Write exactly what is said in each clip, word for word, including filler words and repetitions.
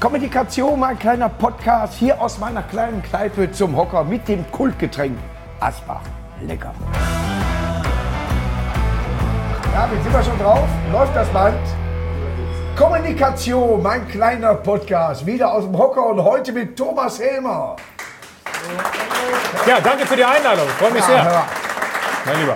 Kommunikation, mein kleiner Podcast, hier aus meiner kleinen Kneipe zum Hocker mit dem Kultgetränk Asbach. Lecker. Ja, jetzt sind wir schon drauf. Läuft das Band? Kommunikation, mein kleiner Podcast, wieder aus dem Hocker und heute mit Thomas Helmer. Ja, danke für die Einladung. Freue mich Ja, sehr. hör. Mein Lieber.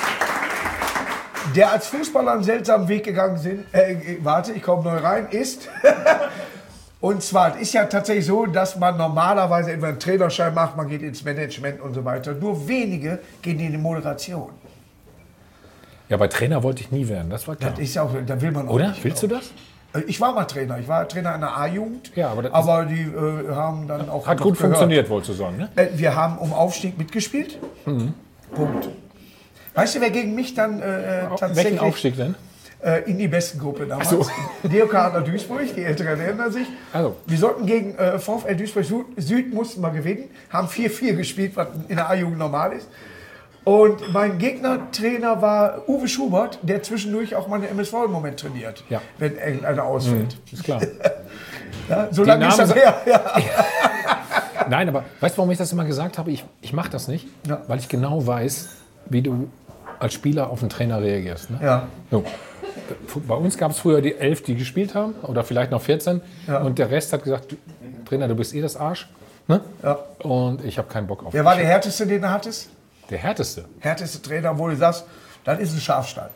Der als Fußballer einen seltsamen Weg gegangen sind, äh, warte, ich komme neu rein, ist... Und zwar, es ist ja tatsächlich so, dass man normalerweise entweder einen Trainerschein macht, man geht ins Management und so weiter. Nur wenige gehen in die Moderation. Ja, bei Trainer wollte ich nie werden, das war klar. Das ist ja auch, da will man auch Oder? nicht. Willst du das? Ich war mal Trainer. Ich war Trainer einer A-Jugend. Ja, aber das aber die äh, haben dann auch. Hat noch gut gehört. funktioniert, wohl zu sagen, ne? Äh, Wir haben um Aufstieg mitgespielt. Mhm. Punkt. Weißt du, wer gegen mich dann äh, tatsächlich. Welchen Aufstieg denn? Äh, in die Bestengruppe damals. Ach so. D O K Adler Duisburg, die Älteren erinnern sich. Also. Wir sollten gegen äh, VfL Duisburg Süd, Süd mussten wir gewinnen. Haben vier vier gespielt, was in der A-Jugend normal ist. Und mein Gegnertrainer war Uwe Schubert, der zwischendurch auch mal eine M S V im Moment trainiert, Ja. wenn irgendeiner ausfällt. Mhm, ist klar. Ja, so lange ist Namen das her. Ja. Nein, aber weißt du, warum ich das immer gesagt habe? Ich, ich mache das nicht, Ja. weil ich genau weiß, wie du als Spieler auf einen Trainer reagierst. Ne? Ja. So. Bei uns gab es früher die elf, die gespielt haben, oder vielleicht noch vierzehn. Ja. Und der Rest hat gesagt, du, Trainer, du bist eh das Arsch. Ne? Ja. Und ich habe keinen Bock auf Wer war der härteste, den du hattest? Der härteste. Härteste Trainer, wo du sagst, das ist ein Schafstall.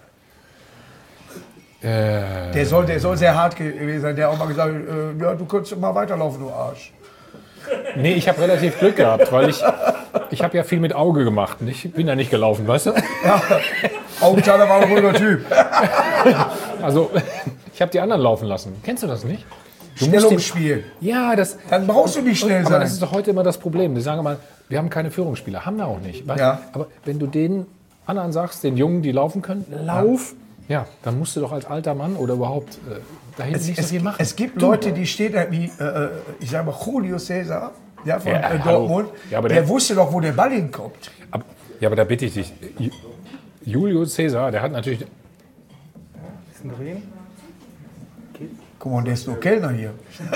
Äh, Der soll, der soll sehr hart gewesen sein. Der hat auch mal gesagt, äh, ja, du könntest mal weiterlaufen, du Arsch. nee, ich habe relativ Glück gehabt, weil ich, ich habe ja viel mit Auge gemacht. Und ich bin ja nicht gelaufen, weißt du? Ja, Augenthaler war ein ruhiger Typ. Also, ich habe die anderen laufen lassen. Kennst du das nicht? Du musst Stellungsspiel. den- Ja, das... Dann brauchst du nicht schnell Aber sein. das ist doch heute immer das Problem. Die sagen immer, wir haben keine Führungsspieler. Haben wir auch nicht. Weißt? Ja. Aber wenn du den anderen sagst, den Jungen, die laufen können, lauf, ja, dann musst du doch als alter Mann oder überhaupt äh, da hinten nicht so Es, viel machen. es gibt Leute, die stehen da wie, äh, ich sag mal, Julio Cesar, ja, von Ja, äh, hallo. Dortmund. Ja, aber der, der- wusste doch, wo der Ball hinkommt. Aber, ja, aber da bitte ich dich. Ju- Julio Cesar, der hat natürlich... Guck mal, der ist nur Kellner hier.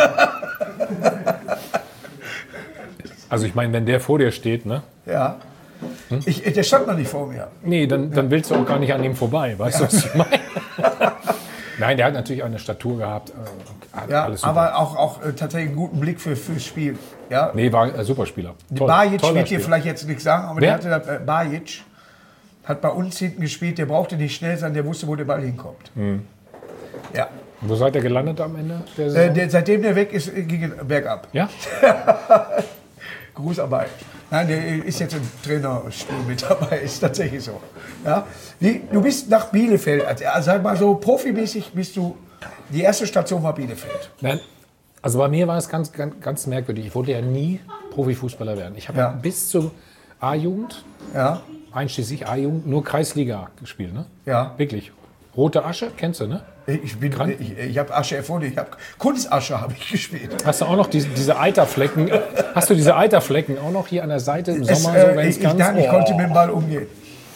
Also ich meine, wenn der vor dir steht, ne? Ja. Ich, der stand noch nicht vor mir. Nee, dann, dann willst du auch gar nicht an ihm vorbei. Weißt du, was ich meine? Nein, der hat natürlich eine Statur gehabt. äh, Ja, Alles super. aber auch, auch äh, tatsächlich einen guten Blick für, fürs Spiel. Ja. Nee, war ein Superspieler. Toll, Bajic toller wird dir Spieler. vielleicht jetzt nichts sagen, aber Wer? der hatte das, äh, Bajic hat bei uns hinten gespielt, der brauchte nicht schnell sein, der wusste, wo der Ball hinkommt. Hm. Ja. Wo seid ihr gelandet am Ende der Äh, Saison? der, seitdem der weg ist, äh, ging es bergab. Ja? Grußarbeit. Nein, der ist jetzt im Trainerstuhl mit dabei, ist tatsächlich so. Ja? Wie, du bist nach Bielefeld, also sag mal so profimäßig bist du, die erste Station war Bielefeld. Nein. Also bei mir war es ganz, ganz, ganz merkwürdig. Ich wollte ja nie Profifußballer werden. Ich habe Ja. bis zur A-Jugend, Ja, einschließlich A-Jugend, nur Kreisliga gespielt. Ne? ja. Wirklich. Rote Asche, kennst du, ne? Ich, bin, Dran? ich, ich habe Asche erfunden, ich habe Kunstasche habe ich gespielt. Hast du auch noch diese, diese Eiterflecken? Hast du diese Eiterflecken auch noch hier an der Seite im Es, Sommer? äh, so, wenn's ich, ganz, nein, ich oh. konnte mit dem Ball umgehen.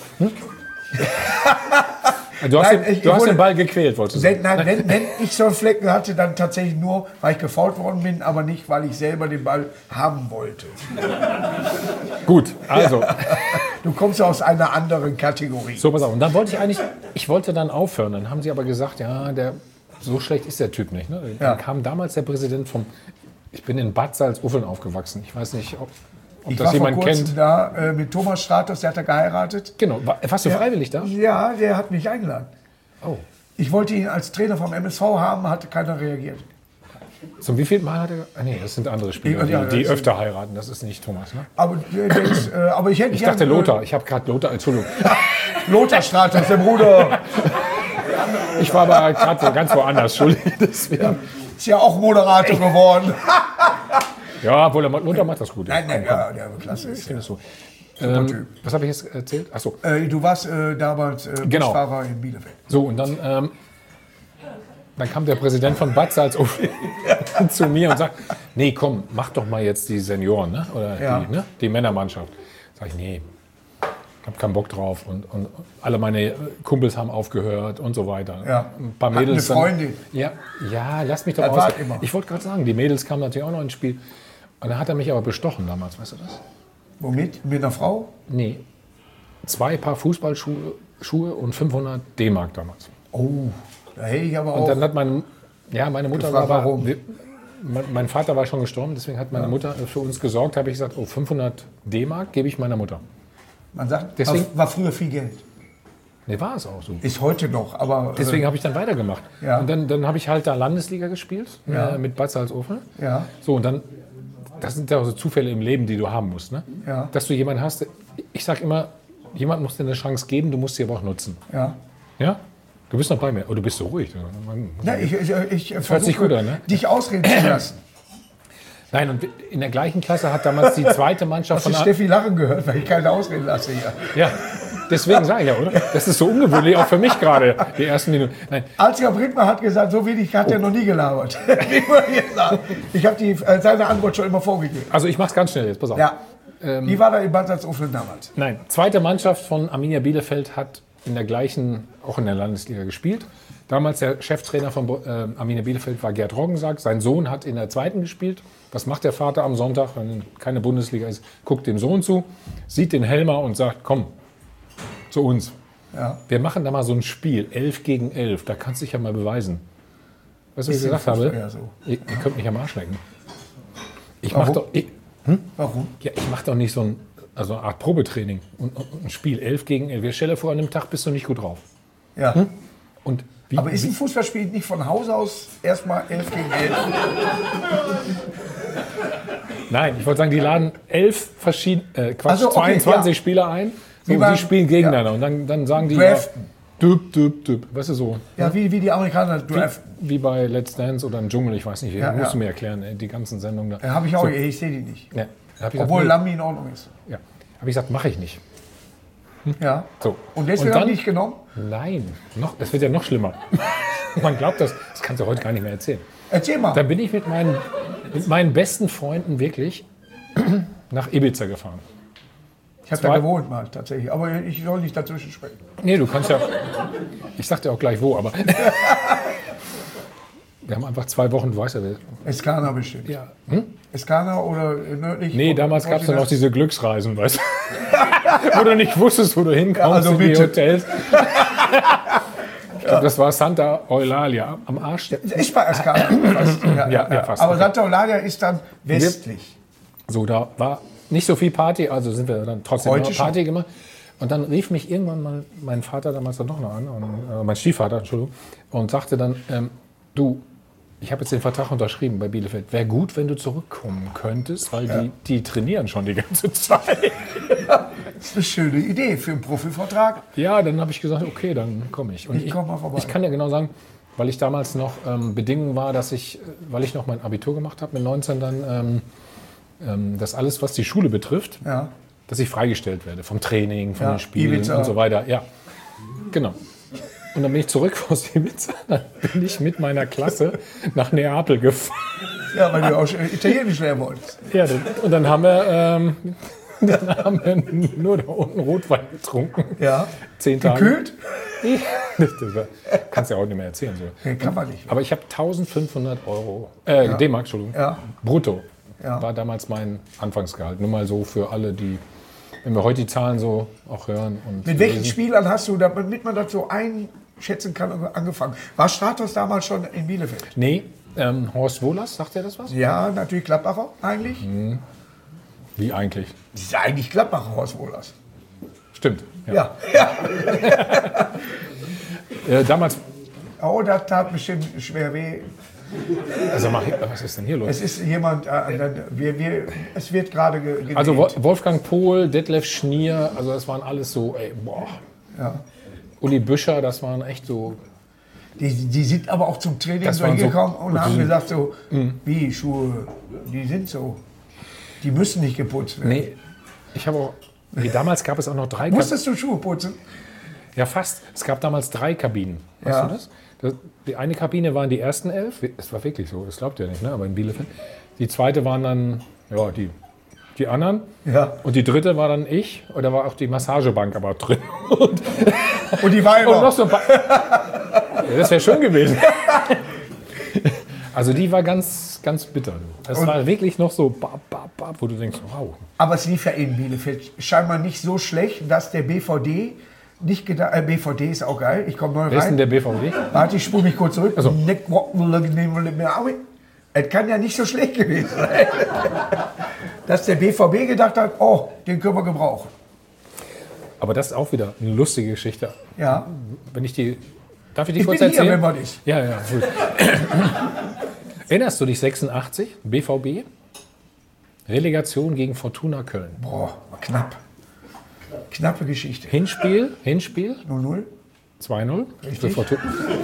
Du hast, Nein, den, ich- du ich hast wurde- den Ball gequält, wolltest du Wenn, sagen. nein, wenn, wenn ich so einen Flecken hatte, dann tatsächlich nur, weil ich gefault worden bin, aber nicht, weil ich selber den Ball haben wollte. Gut, also, Du kommst ja aus einer anderen Kategorie. so pass auf. Und dann wollte ich eigentlich, ich wollte dann aufhören. Dann haben sie aber gesagt, ja, der, so schlecht ist der Typ nicht. Ne? Dann Ja. kam damals der Präsident vom, ich bin in Bad Salzuffeln aufgewachsen. Ich weiß nicht, ob, ob Ich das war vor jemand kurzem kennt. da äh, mit Thomas Stratos, der hat da geheiratet. Genau, war, warst du freiwillig da? Ja, der hat mich eingeladen. Oh. Ich wollte ihn als Trainer vom M S V haben, hat keiner reagiert. Zum wievielten Mal hat er, ah, nee, das sind andere Spieler, Ja, die, die das öfter heiraten. Das ist nicht Thomas, ne? Aber, der, der ist, äh, aber ich hätte Ich gern, dachte Lothar. Ich habe gerade Lothar, Entschuldigung. Äh, Lothar Stratos, der Bruder. Ich war aber gerade so ganz woanders, Entschuldigung. Deswegen. Ist ja auch Moderator geworden. Ja, obwohl der Lothar macht das gut. Nein, nein, ja, der war klasse. Ich finde es so. Super Ähm, Typ. was habe ich jetzt erzählt? Achso. Äh, du warst äh, damals äh, Genau. Busfahrer in Bielefeld. So, und dann, ähm, dann kam der Präsident von Bad Salzuflen zu mir und sagt, nee, komm, mach doch mal jetzt die Senioren, ne? Oder Ja. die, ne? die Männermannschaft. Sag ich, nee, habe keinen Bock drauf und, und alle meine Kumpels haben aufgehört und so weiter. Ja. Ein paar Hat Mädels. eine Freundin. Dann, ja, ja, lass mich doch Das aus. war immer. Ich wollte gerade sagen, die Mädels kamen natürlich auch noch ins Spiel. Und dann hat er mich aber bestochen damals, weißt du das? Womit? Mit einer Frau? Nee. Zwei Paar Fußballschuhe Schuhe und fünfhundert D-Mark damals. Oh, da hätte ich aber auch. Und dann hat meine, ja, meine Mutter Gefragt, war, warum? wir- mein, mein Vater war schon gestorben, deswegen hat meine Mutter für uns gesorgt. Habe ich gesagt, oh, fünfhundert D-Mark gebe ich meiner Mutter. Man sagt, Deswegen- war, war früher viel Geld. Nee, war es auch so. Ist heute noch, aber. Deswegen habe ich dann weitergemacht. Ja. Und dann, dann habe ich halt da Landesliga gespielt Ja. äh, mit Bad Salzuflen. Äh, ja. So, und dann, das sind ja auch so Zufälle im Leben, die du haben musst. Ne? Ja. Dass du jemanden hast, ich sage immer, jemand muss dir eine Chance geben, du musst sie aber auch nutzen. Ja. Ja? Du bist noch bei mir. Oh, du bist so ruhig. Ja, ich ich, ich sich versuche, gut an, ne? dich ausreden zu lassen. Nein, und in der gleichen Klasse hat damals die zweite Mannschaft Hast du von... A- Steffi lachen gehört, weil ich keine ausreden lasse hier. Ja, deswegen sage ich ja, oder? Das ist so ungewöhnlich, auch für mich gerade, die ersten Minuten. Nein, Ansgar Brittmann hat gesagt, so wenig hat er noch nie gelabert. Ich muss jetzt sagen, ich habe die, äh, seine Antwort schon immer vorgegeben. also ich mache es ganz schnell jetzt, pass auf. Ja. Wie war da in Bad Salzuflen damals? Nein, zweite Mannschaft von Arminia Bielefeld hat in der gleichen, auch in der Landesliga gespielt. Damals der Cheftrainer von äh, Arminia Bielefeld war Gerd Roggensack. Sein Sohn hat in der zweiten gespielt. Was macht der Vater am Sonntag, wenn keine Bundesliga ist? Guckt dem Sohn zu, sieht den Helmer und sagt, komm, zu uns. Ja. Wir machen da mal so ein Spiel, elf gegen elf. Da kannst du dich ja mal beweisen. Weißt du, was Ist ich im gesagt habe? Fußball ja so. Ihr, ihr könnt mich am Arsch lecken. Ich Warum? mach doch... Ich, Warum? ja, ich mache doch nicht so ein, also eine Art Probetraining und, und ein Spiel elf gegen elf. Stell dir vor, an einem Tag bist du nicht gut drauf. Ja. Und wie, Aber ist wie, ein Fußballspiel nicht von Haus aus erstmal elf gegen elf? nein, ich wollte sagen, die laden elf verschiedene, äh, Quatsch, Also, okay, zweiundzwanzig ja. Spieler ein. So, Wie beim- die spielen gegeneinander und dann, dann sagen die, Draften. ja, düb, düb, düb. Weißt du, so. Ja, wie, wie die Amerikaner draften. Wie bei Let's Dance oder im Dschungel, ich weiß nicht, Ja, musst ja. du mir erklären, ey, die ganzen Sendungen da. Ja, habe ich auch, So, ich sehe die nicht. ja, da hab ich Obwohl gesagt, Lambi in Ordnung ist. nee, ja. Habe ich gesagt, mache ich nicht. Ja. So. Und deswegen Und habe dann- ich nicht genommen. Nein, noch, das wird ja noch schlimmer. Man glaubt das, das kannst du heute gar nicht mehr erzählen. Erzähl mal. Dann bin ich mit meinen, mit meinen besten Freunden wirklich nach Ibiza gefahren. Ich habe da zwei- gewohnt mal tatsächlich, aber ich soll nicht dazwischen sprechen. Nee, du kannst ja, ich sag dir auch gleich wo, aber wir haben einfach zwei Wochen, du weißt ja, wir- Eskana bestimmt. ja. Eskana oder nördlich? Nee, von- damals von gab es dann Portugal? noch diese Glücksreisen, weißt du? Wo du nicht wusstest, wo du hinkommst, Ja, also in die bitte. Hotels. Ich glaube, das war Santa Eulalia am Arsch. Ist bei Eskana. fast. Ja, Ja, ja, fast. Aber Okay. Santa Eulalia ist dann westlich. So, da war nicht so viel Party, also sind wir dann trotzdem Heute noch Party gemacht. Und dann rief mich irgendwann mal mein Vater damals dann noch an, und, äh, mein Stiefvater, Entschuldigung, und sagte dann, ähm, du, ich habe jetzt den Vertrag unterschrieben bei Bielefeld. Wäre gut, wenn du zurückkommen könntest, weil die, die trainieren schon die ganze Zeit. Das ist eine schöne Idee für einen Profivertrag. Ja, dann habe ich gesagt, okay, dann komme ich. Und Ich komm mal vorbei. Ich kann ja genau sagen, weil ich damals noch ähm, Bedingung war, dass ich, äh, weil ich noch mein Abitur gemacht habe mit neunzehn dann, ähm, ähm, dass alles, was die Schule betrifft, Ja. dass ich freigestellt werde vom Training, von Ja, den Spielen Ibiza. und so weiter. Ja, genau. Und dann bin ich zurück aus Ibiza, dann bin ich mit meiner Klasse nach Neapel gefahren. Ja, weil du auch Italienisch lernen wolltest. Ja, dann- und dann haben wir, ähm, dann haben wir nur da unten Rotwein getrunken. Ja. Zehn Tage. Gekühlt? Das, das war, kannst du ja auch nicht mehr erzählen. So. Nee, kann man nicht. Aber ich habe eintausendfünfhundert Euro, äh, D-Mark, Entschuldigung, Ja. brutto, Ja. war damals mein Anfangsgehalt. Nur mal so für alle, die, wenn wir heute die Zahlen so auch hören. Und Mit welchen lesen. Spielern hast du, damit man das so einschätzen kann, angefangen? War Stratos damals schon in Bielefeld? Nee, ähm, Horst Wohlers, sagt er das was? Ja, natürlich Gladbacher eigentlich. Mhm. Wie eigentlich? Das ist ja eigentlich Gladbacher, Horst Wohlers. Stimmt. Ja. Ja. ja. Äh, damals, Oh, das tat bestimmt schwer weh. also mach, was ist denn hier los? Es ist jemand, äh, wir, wir, es wird gerade ge gedreht. Also Wo- Wolfgang Pohl, Detlef Schnier, also das waren alles so, ey, boah. Ja. Uli Büscher, das waren echt so. Die, die sind aber auch zum Training Das so waren so- hingekommen und und haben die- gesagt so, wie, Schuhe, die sind so, die müssen nicht geputzt werden. Nee, ich habe auch. Nee, damals gab es auch noch drei Kabinen. Musstest du Schuhe putzen? Ja, fast. Es gab damals drei Kabinen. Weißt Ja. du das? das? Die eine Kabine waren die ersten elf. Es war wirklich so, das glaubt ihr nicht, ne? Aber in Bielefeld. Die zweite waren dann, ja, die die anderen. Ja. Und die dritte war dann ich. Und da war auch die Massagebank aber drin. Und, Und die Weiber. und noch so ein paar. Ja, das wäre schön gewesen. Also die war ganz, ganz bitter. Das war wirklich noch so, bap, bap, bap, wo du denkst, wow. Aber es lief ja in Bielefeld scheinbar nicht so schlecht, dass der B V D nicht gedacht, äh, B V D ist auch geil, ich komme neu Wer ist denn rein. der B V D? Warte, ich spule mich kurz zurück. Also. Es kann ja nicht so schlecht gewesen sein. Dass der B V B gedacht hat, oh, den können wir gebrauchen. Aber das ist auch wieder eine lustige Geschichte. Ja. Wenn ich die, darf ich die Ich kurz bin hier, erzählen? wenn man ist. Ja, ja, gut. Erinnerst du dich, sechsundachtzig, B V B? Relegation gegen Fortuna Köln. Boah, war knapp. Knappe Geschichte. Hinspiel, Hinspiel, null null. zwei null. Richtig. Für Fortuna.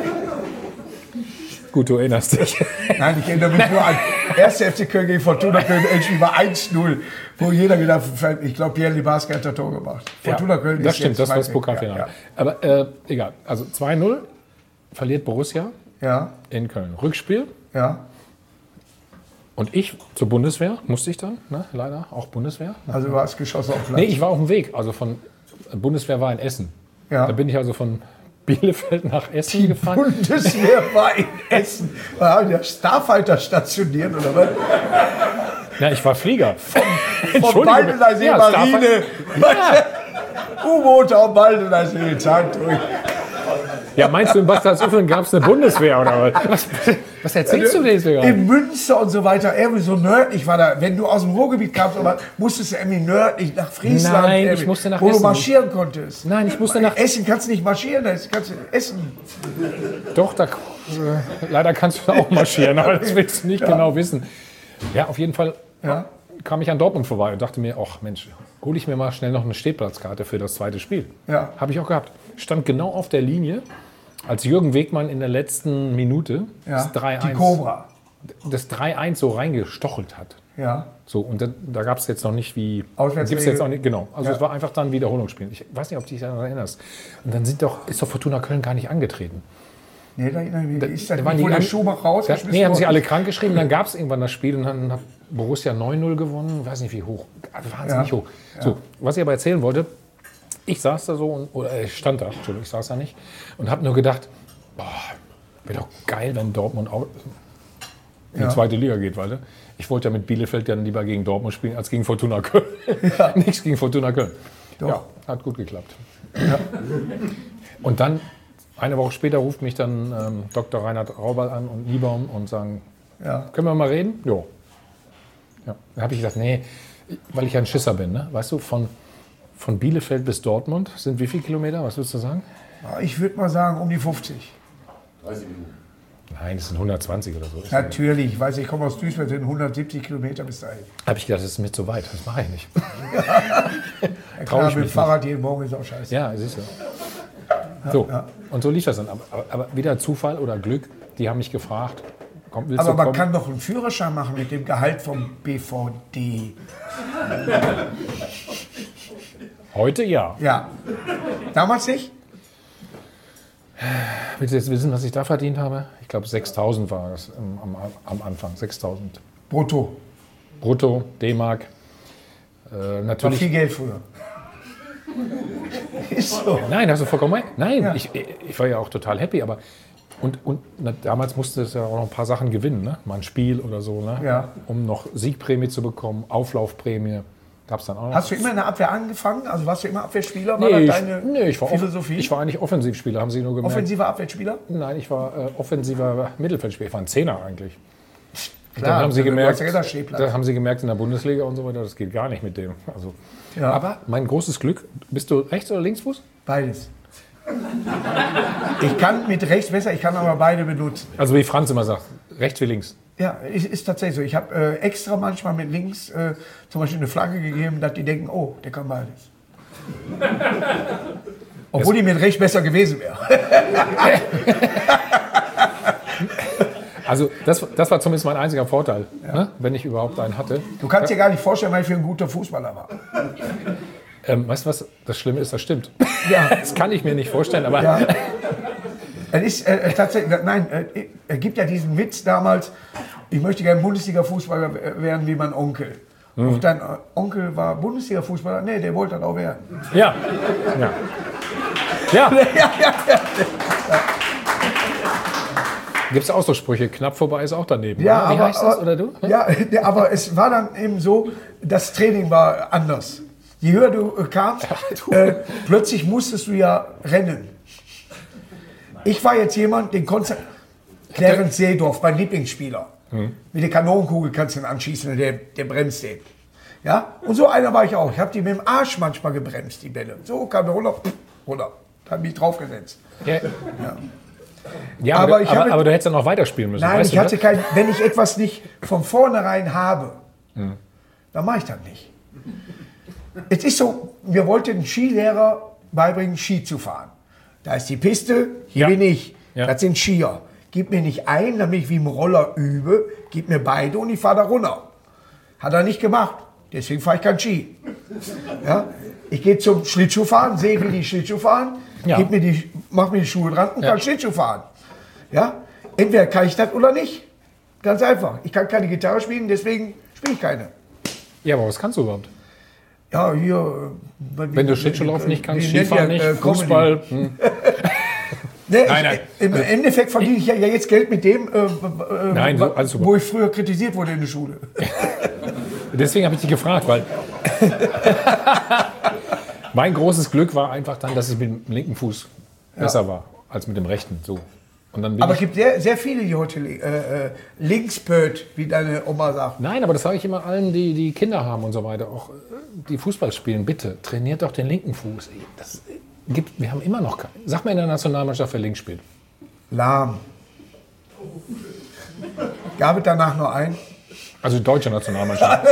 Gut, du erinnerst dich. Nein, ich erinnere mich nur an erster F C Köln gegen Fortuna Köln, Endspiel war eins null, wo jeder gedacht hat, ich glaube, Pierre Libarski hat das Tor gemacht. Fortuna Ja, Köln das ist stimmt, jetzt das war weit das weg. Pokalfinale. Ja, Aber äh, egal, also zwei null verliert Borussia ja, in Köln. Rückspiel. ja. Und ich zur Bundeswehr, musste ich dann, ne? Leider, auch Bundeswehr. Also war es geschossen auf Platz. Nee, ich war auf dem Weg, also von, Bundeswehr war in Essen. Ja. Da bin ich also von Bielefeld nach Essen gefahren. Bundeswehr war in Essen. War der Starfighter stationiert oder was? Ja, ich war Flieger. Von Baldener See, Ja, Marine. Ja. U-Boote auf Baldener See, zack durch. Ja, meinst du, in Bad Salzuflen gab es eine Bundeswehr oder was? Was, was erzählst du denn jetzt gerade? In Münster und so weiter, irgendwie so nördlich war da. Wenn du aus dem Ruhrgebiet kamst, aber musstest du irgendwie nördlich nach Friesland. Nein, ich irgendwie, musste nach wo Essen. du marschieren konntest. Nein, ich musste nach... Essen kannst du nicht marschieren, das kannst du essen. Doch, da, äh, leider kannst du auch marschieren, aber das willst du nicht genau wissen. Ja, auf jeden Fall Ja. kam ich an Dortmund vorbei und dachte mir, ach Mensch, hole ich mir mal schnell noch eine Stehplatzkarte für das zweite Spiel. Ja. Habe ich auch gehabt. Stand genau auf der Linie, als Jürgen Wegmann in der letzten Minute Ja. das drei Die eins Cobra. das drei eins so reingestochelt hat. Ja. So, und da, da gab es jetzt noch nicht wie. Auswärtsregel. Gibt's jetzt auch nicht, genau. Also Ja. es war einfach dann ein Wiederholungsspiel. Ich weiß nicht, ob du dich daran erinnerst. Und dann sind doch, ist doch Fortuna Köln gar nicht angetreten. Nee, da, da, ist das Da waren nicht, wo die der an- Schumacher Da, rausgeschmissen nee, haben sie worden alle ist? krank geschrieben. Dann gab es irgendwann das Spiel und dann hat Borussia neun null gewonnen. Ich weiß nicht, wie hoch. Wahnsinnig Ja. hoch. So, was ich aber erzählen wollte, ich saß da so, und, oder ich stand da, Entschuldigung, ich saß da nicht, und habe nur gedacht, boah, wäre doch geil, wenn Dortmund auch in Ja. die zweite Liga geht, weil ich wollte ja mit Bielefeld dann lieber gegen Dortmund spielen als gegen Fortuna Köln. Nichts gegen Fortuna Köln. Doch. Ja, hat gut geklappt. Und dann, eine Woche später, ruft mich dann ähm, Doktor Reinhard Raubal an und Niebaum und sagen, Ja. können wir mal reden? Jo. Ja. Dann habe ich gesagt, nee, weil ich ja ein Schisser bin, ne? Weißt du, von, von Bielefeld bis Dortmund sind wie viele Kilometer? Was würdest du sagen? Ich würde mal sagen, um die fünfzig. dreißig Minuten. Nein, das sind hundertzzwazig oder so. Natürlich, ich weiß, ich komme aus Duisburg, sind hundertsiebzig Kilometer bis dahin. Habe ich gedacht, das ist mir zu weit. Das mache ich nicht. Ja, Trau klar, ich mit mich dem Fahrrad jeden Morgen ist auch scheiße. Ja, siehst du. So, und so lief das dann. Aber, aber, aber wieder Zufall oder Glück, die haben mich gefragt, komm, willst Aber du man kommen? kann doch einen Führerschein machen mit dem Gehalt vom B V D. Heute ja. Ja. Damals nicht? Willst du jetzt wissen, was ich da verdient habe? Ich glaube, sechstausend war es am, am, am Anfang. sechstausend. Brutto. Brutto, D-Mark. Äh, War natürlich. viel Geld früher. Ist so. Nein, hast du vollkommen recht. Nein, Ja. ich, ich war ja auch total happy, aber und, und na, damals musste es ja auch noch ein paar Sachen gewinnen, ne? Mal ein Spiel oder so, ne? Ja. Um noch Siegprämie zu bekommen, Auflaufprämie. Gab es dann auch noch. Hast du immer in der Abwehr angefangen? Also warst du immer Abwehrspieler? War nee, das ich, deine nee, ich war, off- Philosophie? ich war eigentlich Offensivspieler, haben Sie nur gemerkt. Offensiver Abwehrspieler? Nein, ich war äh, offensiver Mittelfeldspieler. Ich war ein Zehner eigentlich. Klar, dann haben sie du gemerkt, hast ja gesagt, Stehplatz. da haben sie gemerkt in der Bundesliga und so weiter, das geht gar nicht mit dem. Also, Ja. aber mein großes Glück, bist du Rechts- oder Linksfuß? Beides. Ich kann mit rechts besser, ich kann aber beide benutzen. Also wie Franz immer sagt, rechts wie links. Ja, ist, ist tatsächlich so. Ich habe äh, extra manchmal mit links äh, zum Beispiel eine Flagge gegeben, dass die denken, oh, der kann beides. Obwohl die mit rechts besser gewesen wäre. Also das, das war zumindest mein einziger Vorteil, ne? Wenn ich überhaupt einen hatte. Du kannst dir gar nicht vorstellen, was ich für ein guter Fußballer war. Ähm, weißt du was, das Schlimme ist, das stimmt. Ja. Das kann ich mir nicht vorstellen, aber Ja. Es ist äh, tatsächlich, nein, äh, es gibt ja diesen Witz damals, ich möchte gerne Bundesliga-Fußballer werden wie mein Onkel. Mhm. Und dein Onkel war Bundesliga-Fußballer? Nee, der wollte das auch werden. Ja. Ja. Ja. ja, ja, ja. Gibt es auch so Sprüche, knapp vorbei ist auch daneben. Ja, Wie aber, heißt das, aber, oder du? Ja, aber es war dann eben so, das Training war anders. Je höher du äh, kamst, äh, plötzlich musstest du ja rennen. Ich war jetzt jemand, den konnte Clarence Seedorf, mein Lieblingsspieler. Hm. Mit der Kanonenkugel kannst du ihn anschießen, der, der bremst den. Ja? Und so einer war ich auch. Ich habe die mit dem Arsch manchmal gebremst, die Bälle. So kam der runter, runter. Da habe ich draufgesetzt. Ja. Ja. Ja, aber, aber, du, aber, habe, aber du hättest dann noch weiterspielen müssen. Nein, weißt ich du, hatte kein, wenn ich etwas nicht von vornherein habe, hm. dann mache ich das nicht. Es ist so, wir wollten den Skilehrer beibringen, Ski zu fahren. Da ist die Piste, hier ja. bin ich. Ja. Das sind Skier. Gib mir nicht ein, damit ich wie im Roller übe. Gib mir beide und ich fahre da runter. Hat er nicht gemacht. Deswegen fahre ich kein Ski. Ja? Ich gehe zum Schlittschuhfahren, sehe, wie die Schlittschuh fahren. Ja. Gib mir die, mach mir die Schuhe dran und ja. kann Schlittschuh fahren. Ja? Entweder kann ich das oder nicht. Ganz einfach. Ich kann keine Gitarre spielen, deswegen spiele ich keine. Ja, aber was kannst du überhaupt? Ja, hier. Wenn wie, du Schlittschuhlaufen nicht kannst, Skifahren nicht, äh, Fußball. Hm. nee, nein, nein. Ich, Im Endeffekt verdiene ich ja jetzt Geld mit dem, äh, äh, nein, so, also wo ich früher kritisiert wurde in der Schule. Deswegen habe ich dich gefragt, weil mein großes Glück war einfach dann, dass ich mit dem linken Fuß besser ja. war als mit dem rechten. So. Und dann bin aber ich es gibt sehr, sehr viele, die heute äh, Linkspöt, wie deine Oma sagt. Nein, aber das sage ich immer allen, die, die Kinder haben und so weiter, auch die Fußball spielen. Bitte, trainiert doch den linken Fuß. Das gibt, wir haben immer noch keinen. Sag mal in der Nationalmannschaft, wer links spielt. Lahm. Gab es danach nur einen? Also die deutsche Nationalmannschaft.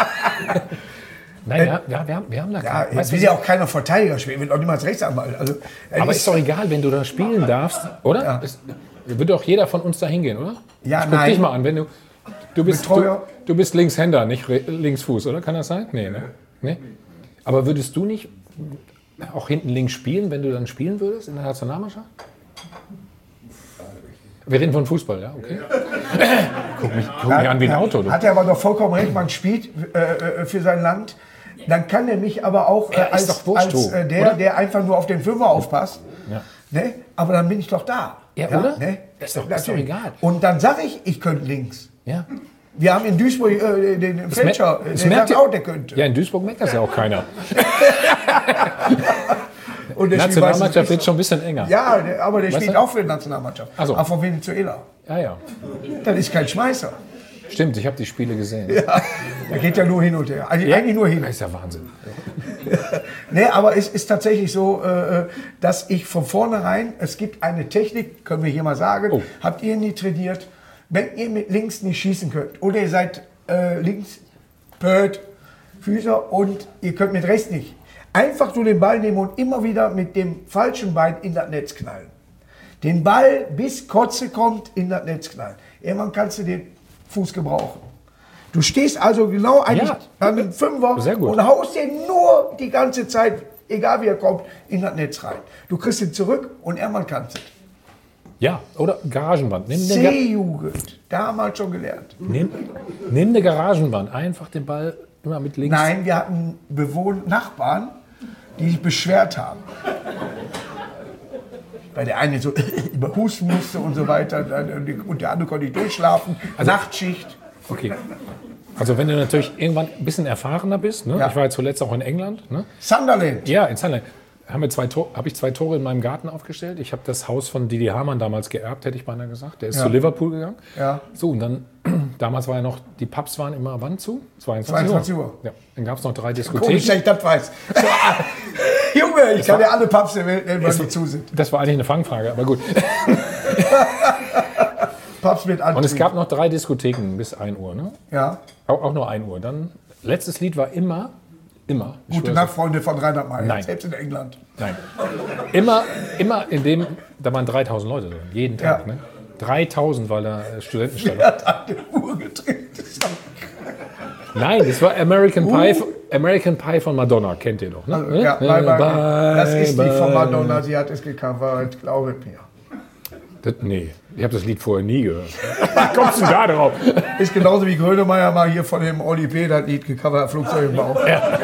Nein, ja, ja, wir, haben, wir haben da ja, keinen. Weißt, will ja auch keiner Verteidiger spielen, will auch niemals Rechtsanwalt. Also, aber ist doch egal, wenn du da spielen darfst, oder? Ja. Es, würde doch jeder von uns da hingehen, oder? Ja, ich guck nein. dich mal an, wenn du, du bist, du, du bist Linkshänder, nicht Linksfuß, oder? Kann das sein? Nee, ne? Nee? Aber würdest du nicht auch hinten links spielen, wenn du dann spielen würdest in der Nationalmannschaft? Wir reden von Fußball, ja? Okay. guck mich, guck mich an wie ein Auto. Du. Hat er aber doch vollkommen recht, man spielt äh, für sein Land. Dann kann er mich aber auch äh, als, wurscht, als äh, der, oder? der einfach nur auf den Fünfer aufpasst. Ja. Ne? Aber dann bin ich doch da. Ja, ja, oder? Ne? Ist doch, ist doch egal. Und dann sage ich, ich könnte links. Ja. Wir haben in Duisburg äh, den Fälscher, der sagt auch, der könnte. Ja, in Duisburg merkt das ja auch keiner. Und der Nationalmannschaft wird schon ein bisschen enger. Ja, der, aber der weißt spielt du? auch für die Nationalmannschaft. So. Aber von Venezuela. Ja, ja. Das ist kein Schmeißer. Stimmt, ich habe die Spiele gesehen. Ja, da geht ja nur hin und her. Also ja? Eigentlich nur hin. Das ist ja Wahnsinn. Nee, aber es ist tatsächlich so, dass ich von vornherein, es gibt eine Technik, können wir hier mal sagen, oh. habt ihr nie trainiert, wenn ihr mit links nicht schießen könnt oder ihr seid äh, links, Pöt, Füßer und ihr könnt mit rechts nicht. Einfach nur den Ball nehmen und immer wieder mit dem falschen Bein in das Netz knallen. Den Ball bis Kotze kommt in das Netz knallen. Irgendwann kannst du den Fuß gebrauchen. Du stehst also genau eigentlich ja. an dem Fünfer und haust den nur die ganze Zeit, egal wie er kommt, in das Netz rein. Du kriegst ihn zurück und irgendwann kannst du. Ja, oder Garagenband. C-Jugend, damals schon gelernt. Nimm, nimm eine Garagenband, einfach den Ball immer mit links. Nein, wir hatten Bewohner, Nachbarn, die sich beschwert haben. Weil der eine so überhusten musste und so weiter und der andere konnte nicht durchschlafen. Also, Nachtschicht. Okay. Also wenn du natürlich irgendwann ein bisschen erfahrener bist, ne? Ja. Ich war ja zuletzt auch in England. Ne? Sunderland. Ja, in Sunderland. Haben wir zwei Tor, habe ich zwei Tore in meinem Garten aufgestellt. Ich habe das Haus von Didi Hamann damals geerbt, hätte ich beinahe gesagt. Der ist ja. zu Liverpool gegangen. Ja. So, und dann, damals war ja noch, die Pubs waren immer wann zu? zweiundzwanzig Uhr. Ja. Dann gab es noch drei Diskotheken. Komisch, dass ich das weiß. So, Junge, ich das kann ja alle Pubs der Welt nennen, weil die zu sind. Das war eigentlich eine Fangfrage, aber gut. Pubs mit Antrieb. Und es gab noch drei Diskotheken bis ein Uhr, ne? Ja. Auch, auch nur ein Uhr. Dann, letztes Lied war immer, immer. Gute Nacht, Freunde von Reinhard Meier. Nein. Selbst in England. Nein. Immer, immer in dem, da waren dreitausend Leute drin, jeden Tag, ja. ne? dreitausend, weil da Studentenstadt war. Wer hat eine Uhr gedreht? Nein, das war American uh. Pie, American Pie von Madonna, kennt ihr doch, ne? Also, ja, bye, bye, bye. Das ist nicht von Madonna, sie hat es gecovert, glaube mir. Das, nee, Ich habe das Lied vorher nie gehört. Wie kommst du da drauf? Ist genauso wie Grönemeyer mal hier von dem Oli P. das Lied gecovert, Flugzeug im Bauch. Ja.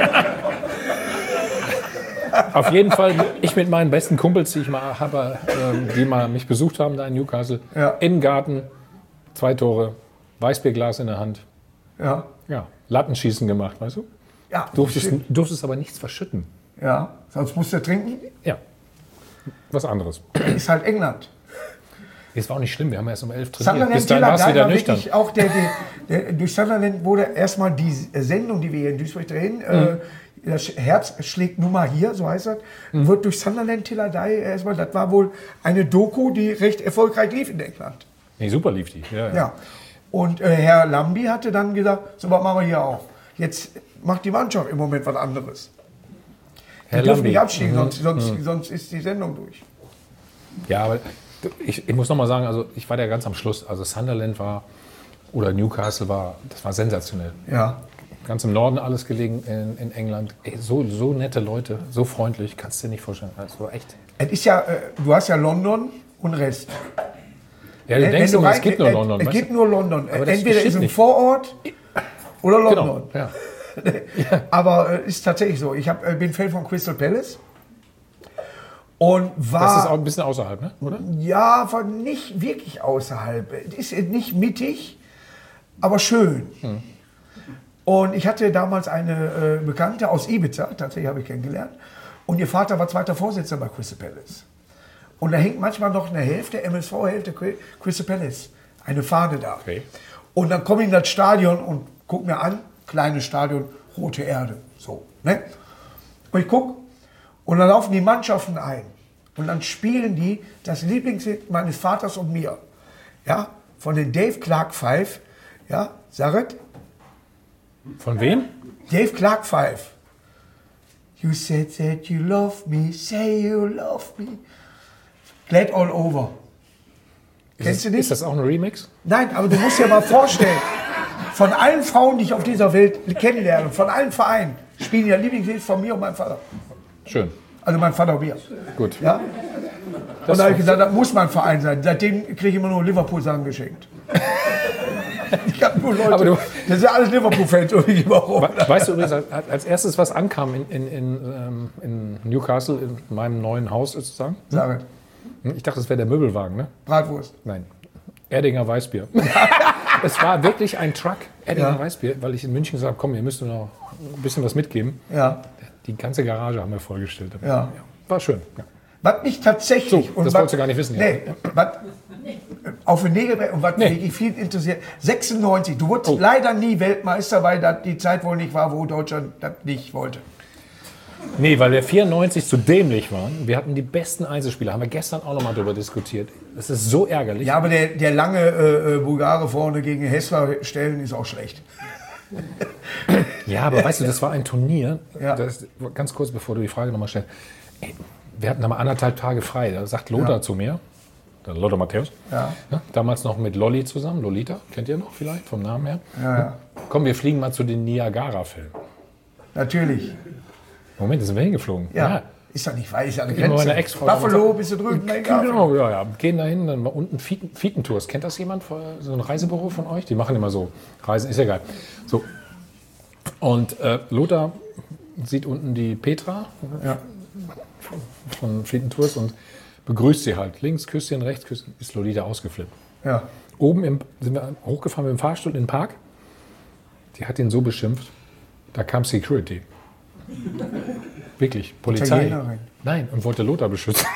Auf jeden Fall, ich mit meinen besten Kumpels, die ich mal habe, ähm, die mal mich besucht haben da in Newcastle, Ja. im Garten, zwei Tore, Weißbierglas in der Hand. Ja. Ja, Lattenschießen gemacht, weißt du? Ja, Durftest, durftest aber nichts verschütten. ja, sonst musst du trinken. Ja, was anderes. Ist halt England. Es war auch nicht schlimm, wir haben erst um elf trainiert. Sunderland Bis dahin war es Tiller wieder war nüchtern. wirklich auch der, der, der, durch Sunderland wurde erstmal die Sendung, die wir hier in Duisburg drehen, mhm. äh, das Herz schlägt nun mal hier, so heißt das, mhm. wird durch Sunderland Tiller erstmal, das war wohl eine Doku, die recht erfolgreich lief in England. Nee, super lief die. Ja, ja. Ja. Und äh, Herr Lambi hatte dann gesagt, so was machen wir hier auch. Jetzt macht die Mannschaft im Moment was anderes. Herr Die dürfen Lambi. nicht abstiegen, Mhm. sonst, sonst, Mhm. sonst ist die Sendung durch. Ja, aber ich, ich muss noch mal sagen, also ich war ja ganz am Schluss. Also Sunderland war, oder Newcastle war, das war sensationell. Ja. Ganz im Norden alles gelegen in, in England. Ey, so, so nette Leute, so freundlich, kannst du dir nicht vorstellen. Also echt. Es ist ja, äh, du hast ja London und Rest. Ja, du Wenn denkst du immer, rein- es gibt nur äh, London. Es weißt gibt du? nur London. Aber das Entweder stimmt ist ein nicht. Vorort oder London. Genau, ja. Aber äh, ist tatsächlich so. Ich hab, äh, bin Fan von Crystal Palace. Und war. Das ist auch ein bisschen außerhalb, ne? Oder? Ja, war nicht wirklich außerhalb. Es ist nicht mittig, aber schön. Hm. Und ich hatte damals eine äh, Bekannte aus Ibiza, tatsächlich habe ich kennengelernt. Und ihr Vater war zweiter Vorsitzender bei Crystal Palace. Und da hängt manchmal noch eine Hälfte, M S V-Hälfte Crystal Palace, eine Fahne da. Okay. Und dann komme ich in das Stadion und gucke mir an, kleines Stadion, rote Erde. So, ne? Und ich gucke und dann laufen die Mannschaften ein. Und dann spielen die das Lieblingslied meines Vaters und mir. Ja, von den Dave Clark Five. Ja, sag es. Von wem? Dave Clark Five. You said that you love me, say you love me. Glad all over. Ist Kennst das, du nicht? Ist das auch ein Remix? Nein, aber du musst dir mal vorstellen, von allen Frauen, die ich auf dieser Welt kennenlerne, von allen Vereinen, spielen ja Lieblingslied von mir und meinem Vater. Schön. Also mein Vater und mir. Gut. Ja? Und da habe ich gesagt, das muss mein Verein sein. Seitdem kriege ich immer nur Liverpool-Sachen geschenkt. Ich habe nur Leute, Aber du- das sind alles Liverpool-Fans. irgendwie warum. We- Weißt du übrigens, als- als erstes, was ankam in, in, in, ähm, in Newcastle, in meinem neuen Haus sozusagen? Sag es. Ich dachte, das wäre der Möbelwagen, ne? Bratwurst. Nein. Erdinger Weißbier. Es war wirklich ein Truck, Erdinger Ja. Weißbier, weil ich in München gesagt habe, komm, ihr müsst mir noch ein bisschen was mitgeben. Ja. Die ganze Garage haben wir vollgestellt. Ja. War schön. Ja. Was mich tatsächlich. So, und das was- wolltest du gar nicht wissen, ja. Nee, was auf den Nägel und was Nee. mich viel interessiert. sechsundneunzig, du wurdest Oh. leider nie Weltmeister, weil das die Zeit wohl nicht war, wo Deutschland das nicht wollte. Nee, weil wir vierundneunzig zu dämlich waren. Wir hatten die besten Einzelspieler. Haben wir gestern auch noch mal darüber diskutiert. Das ist so ärgerlich. Ja, aber der, der lange äh, äh, Bulgare vorne gegen Hessler stellen ist auch schlecht. Ja, aber weißt du, das war ein Turnier. Ja. Das, ganz kurz, bevor du die Frage nochmal stellst. Ey, wir hatten da mal anderthalb Tage frei. Da sagt Lothar Ja. zu mir, der Lothar Matthäus, Ja. ja, damals noch mit Lolli zusammen. Lolita, kennt ihr noch vielleicht vom Namen her? Ja, ja. Komm, wir fliegen mal zu den Niagara-Filmen. Natürlich. Moment, da sind wir hingeflogen. Ja. Ist doch nicht weit, ist ja eine Immer Grenze. meine Ex-Frau. Buffalo, bist du drüben? Nein, gar nicht. Genau, ja, ja. Gehen dahin, dann mal unten Fieten, Fietentours. Kennt das jemand? So ein Reisebüro von euch? Die machen immer so Reisen, ist ja geil. So. Und äh, Lothar sieht unten die Petra Ja. von Fietentours und begrüßt sie halt. Links Küsschen, rechts Küsschen. Ist Lolita ausgeflippt. Ja. Oben im, sind wir hochgefahren mit dem Fahrstuhl in den Park. Die hat ihn so beschimpft, da kam Security. Wirklich, Polizei. Italienerin. Nein, und wollte Lothar beschützen.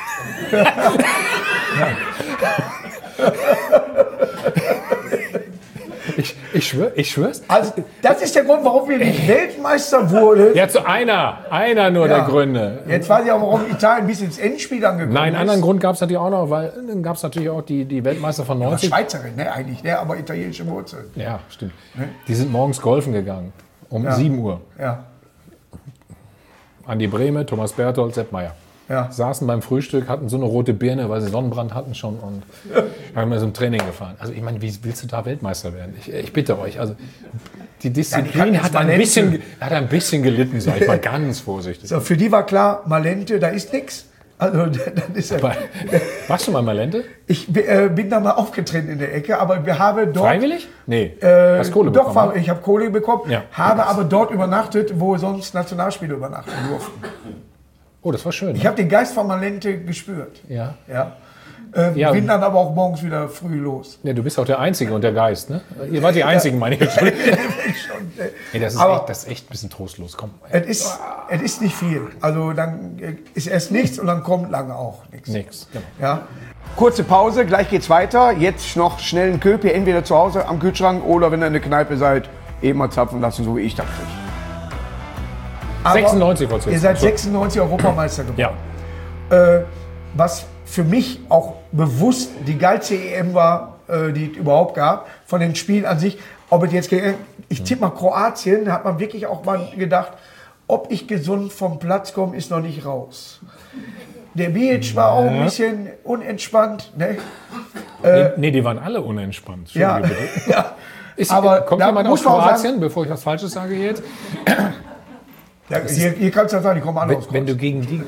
ich, ich schwör, ich schwör's. Also, das ist der Grund, warum wir nicht Weltmeister wurden. Ja, zu einer, einer nur der Gründe. Jetzt weiß ich auch, warum Italien bis ins Endspiel angekommen Nein, einen ist. anderen Grund gab es natürlich auch noch, weil dann gab es natürlich auch die, die Weltmeister von Aber neunzig. Schweizerin, ne, eigentlich, ne, aber italienische Wurzeln. Ja, stimmt. Die sind morgens golfen gegangen. Um Ja. sieben Uhr. Ja, Andi Brehme, Thomas Berthold, Sepp Meier. ja. Saßen beim Frühstück, hatten so eine rote Birne, weil sie Sonnenbrand hatten schon und haben mir so ein Training gefahren. Also ich meine, wie willst du da Weltmeister werden? Ich, ich bitte euch, also die Disziplin Ja, die hat, ein Malente. bisschen, hat ein bisschen gelitten, sag ich mal ganz vorsichtig. So, für die war klar, Malente, da ist nix. Also, dann ist er. Aber, warst du mal in Malente? Ich äh, bin da mal aufgetreten in der Ecke, aber wir haben dort. Freiwillig? Nee. Äh, Hast Kohle doch, bekommen? war, ich habe Kohle bekommen, Ja. habe aber dort übernachtet, wo sonst Nationalspieler übernachten durften. Oh, das war schön. Ich habe den Geist von Malente gespürt. Ja. Ja. Ähm, Ja. Bin dann aber auch morgens wieder früh los. Ja, du bist auch der Einzige und der Geist, ne? Ihr wart die Einzigen, meine ich. Schon, äh, Hey, das, ist Aber- echt, das ist echt ein bisschen trostlos. Komm. es, ist, es ist nicht viel. Also dann äh, ist erst nichts und dann kommt lange auch nichts. Nix. Genau. Ja. Kurze Pause, gleich geht's weiter. Jetzt noch schnell einen Köpi, entweder zu Hause am Kühlschrank oder wenn ihr in der Kneipe seid, eben mal zapfen lassen, so wie ich das kriege. Aber sechsundneunzig wolltest du Ihr jetzt. seid So. sechsundneunzig Europameister geworden. Ja. Äh, was für mich auch bewusst die geilste E M war, äh, die es überhaupt gab, von den Spielen an sich. Ob es jetzt, ge- ich tippe mal Kroatien, da hat man wirklich auch mal gedacht, ob ich gesund vom Platz komme, ist noch nicht raus. Der Bic war auch ein bisschen unentspannt. Ne? Nee, nee, die waren alle unentspannt. Ja, Entschuldige bitte. ja. Ist, Aber kommt da jemand aus muss man auch Kroatien, sagen- bevor ich was Falsches sage jetzt? Ja, hier, hier kannst du ja sagen, die kommen alle Wenn, aus wenn du Kroatien. gegen die...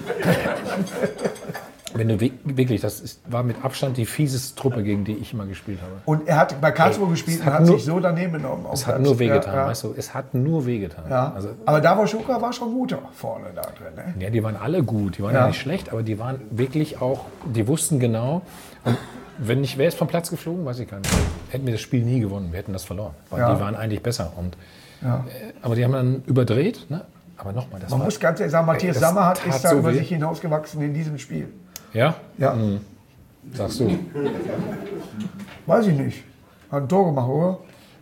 Wenn du wi- wirklich, das ist, war mit Abstand die fieseste Truppe, gegen die ich immer gespielt habe. Und er hat bei Karlsruhe Ey, gespielt es und hat hat nur- sich so daneben genommen. auf Es hat Platz. nur wehgetan, Ja, ja. weißt du? Es hat nur wehgetan. Ja. Also, Aber Davoschuka war schon guter vorne da drin. Ne? ja, die waren alle gut, die waren ja. Ja. nicht schlecht, aber die waren wirklich auch, die wussten genau. Und wenn nicht, wer ist vom Platz geflogen, weiß ich gar nicht. Hätten wir das Spiel nie gewonnen, wir hätten das verloren. Weil Ja. die waren eigentlich besser. Und, Ja. äh, aber die haben dann überdreht. Ne? Aber nochmal, das Man war... muss ganz ehrlich sagen, Matthias Ey, das Sammer hat, tat ist da so über weh. sich hinausgewachsen in diesem Spiel. Ja? Ja, Sagst du. weiß ich nicht. Hat ein Tor gemacht, oder?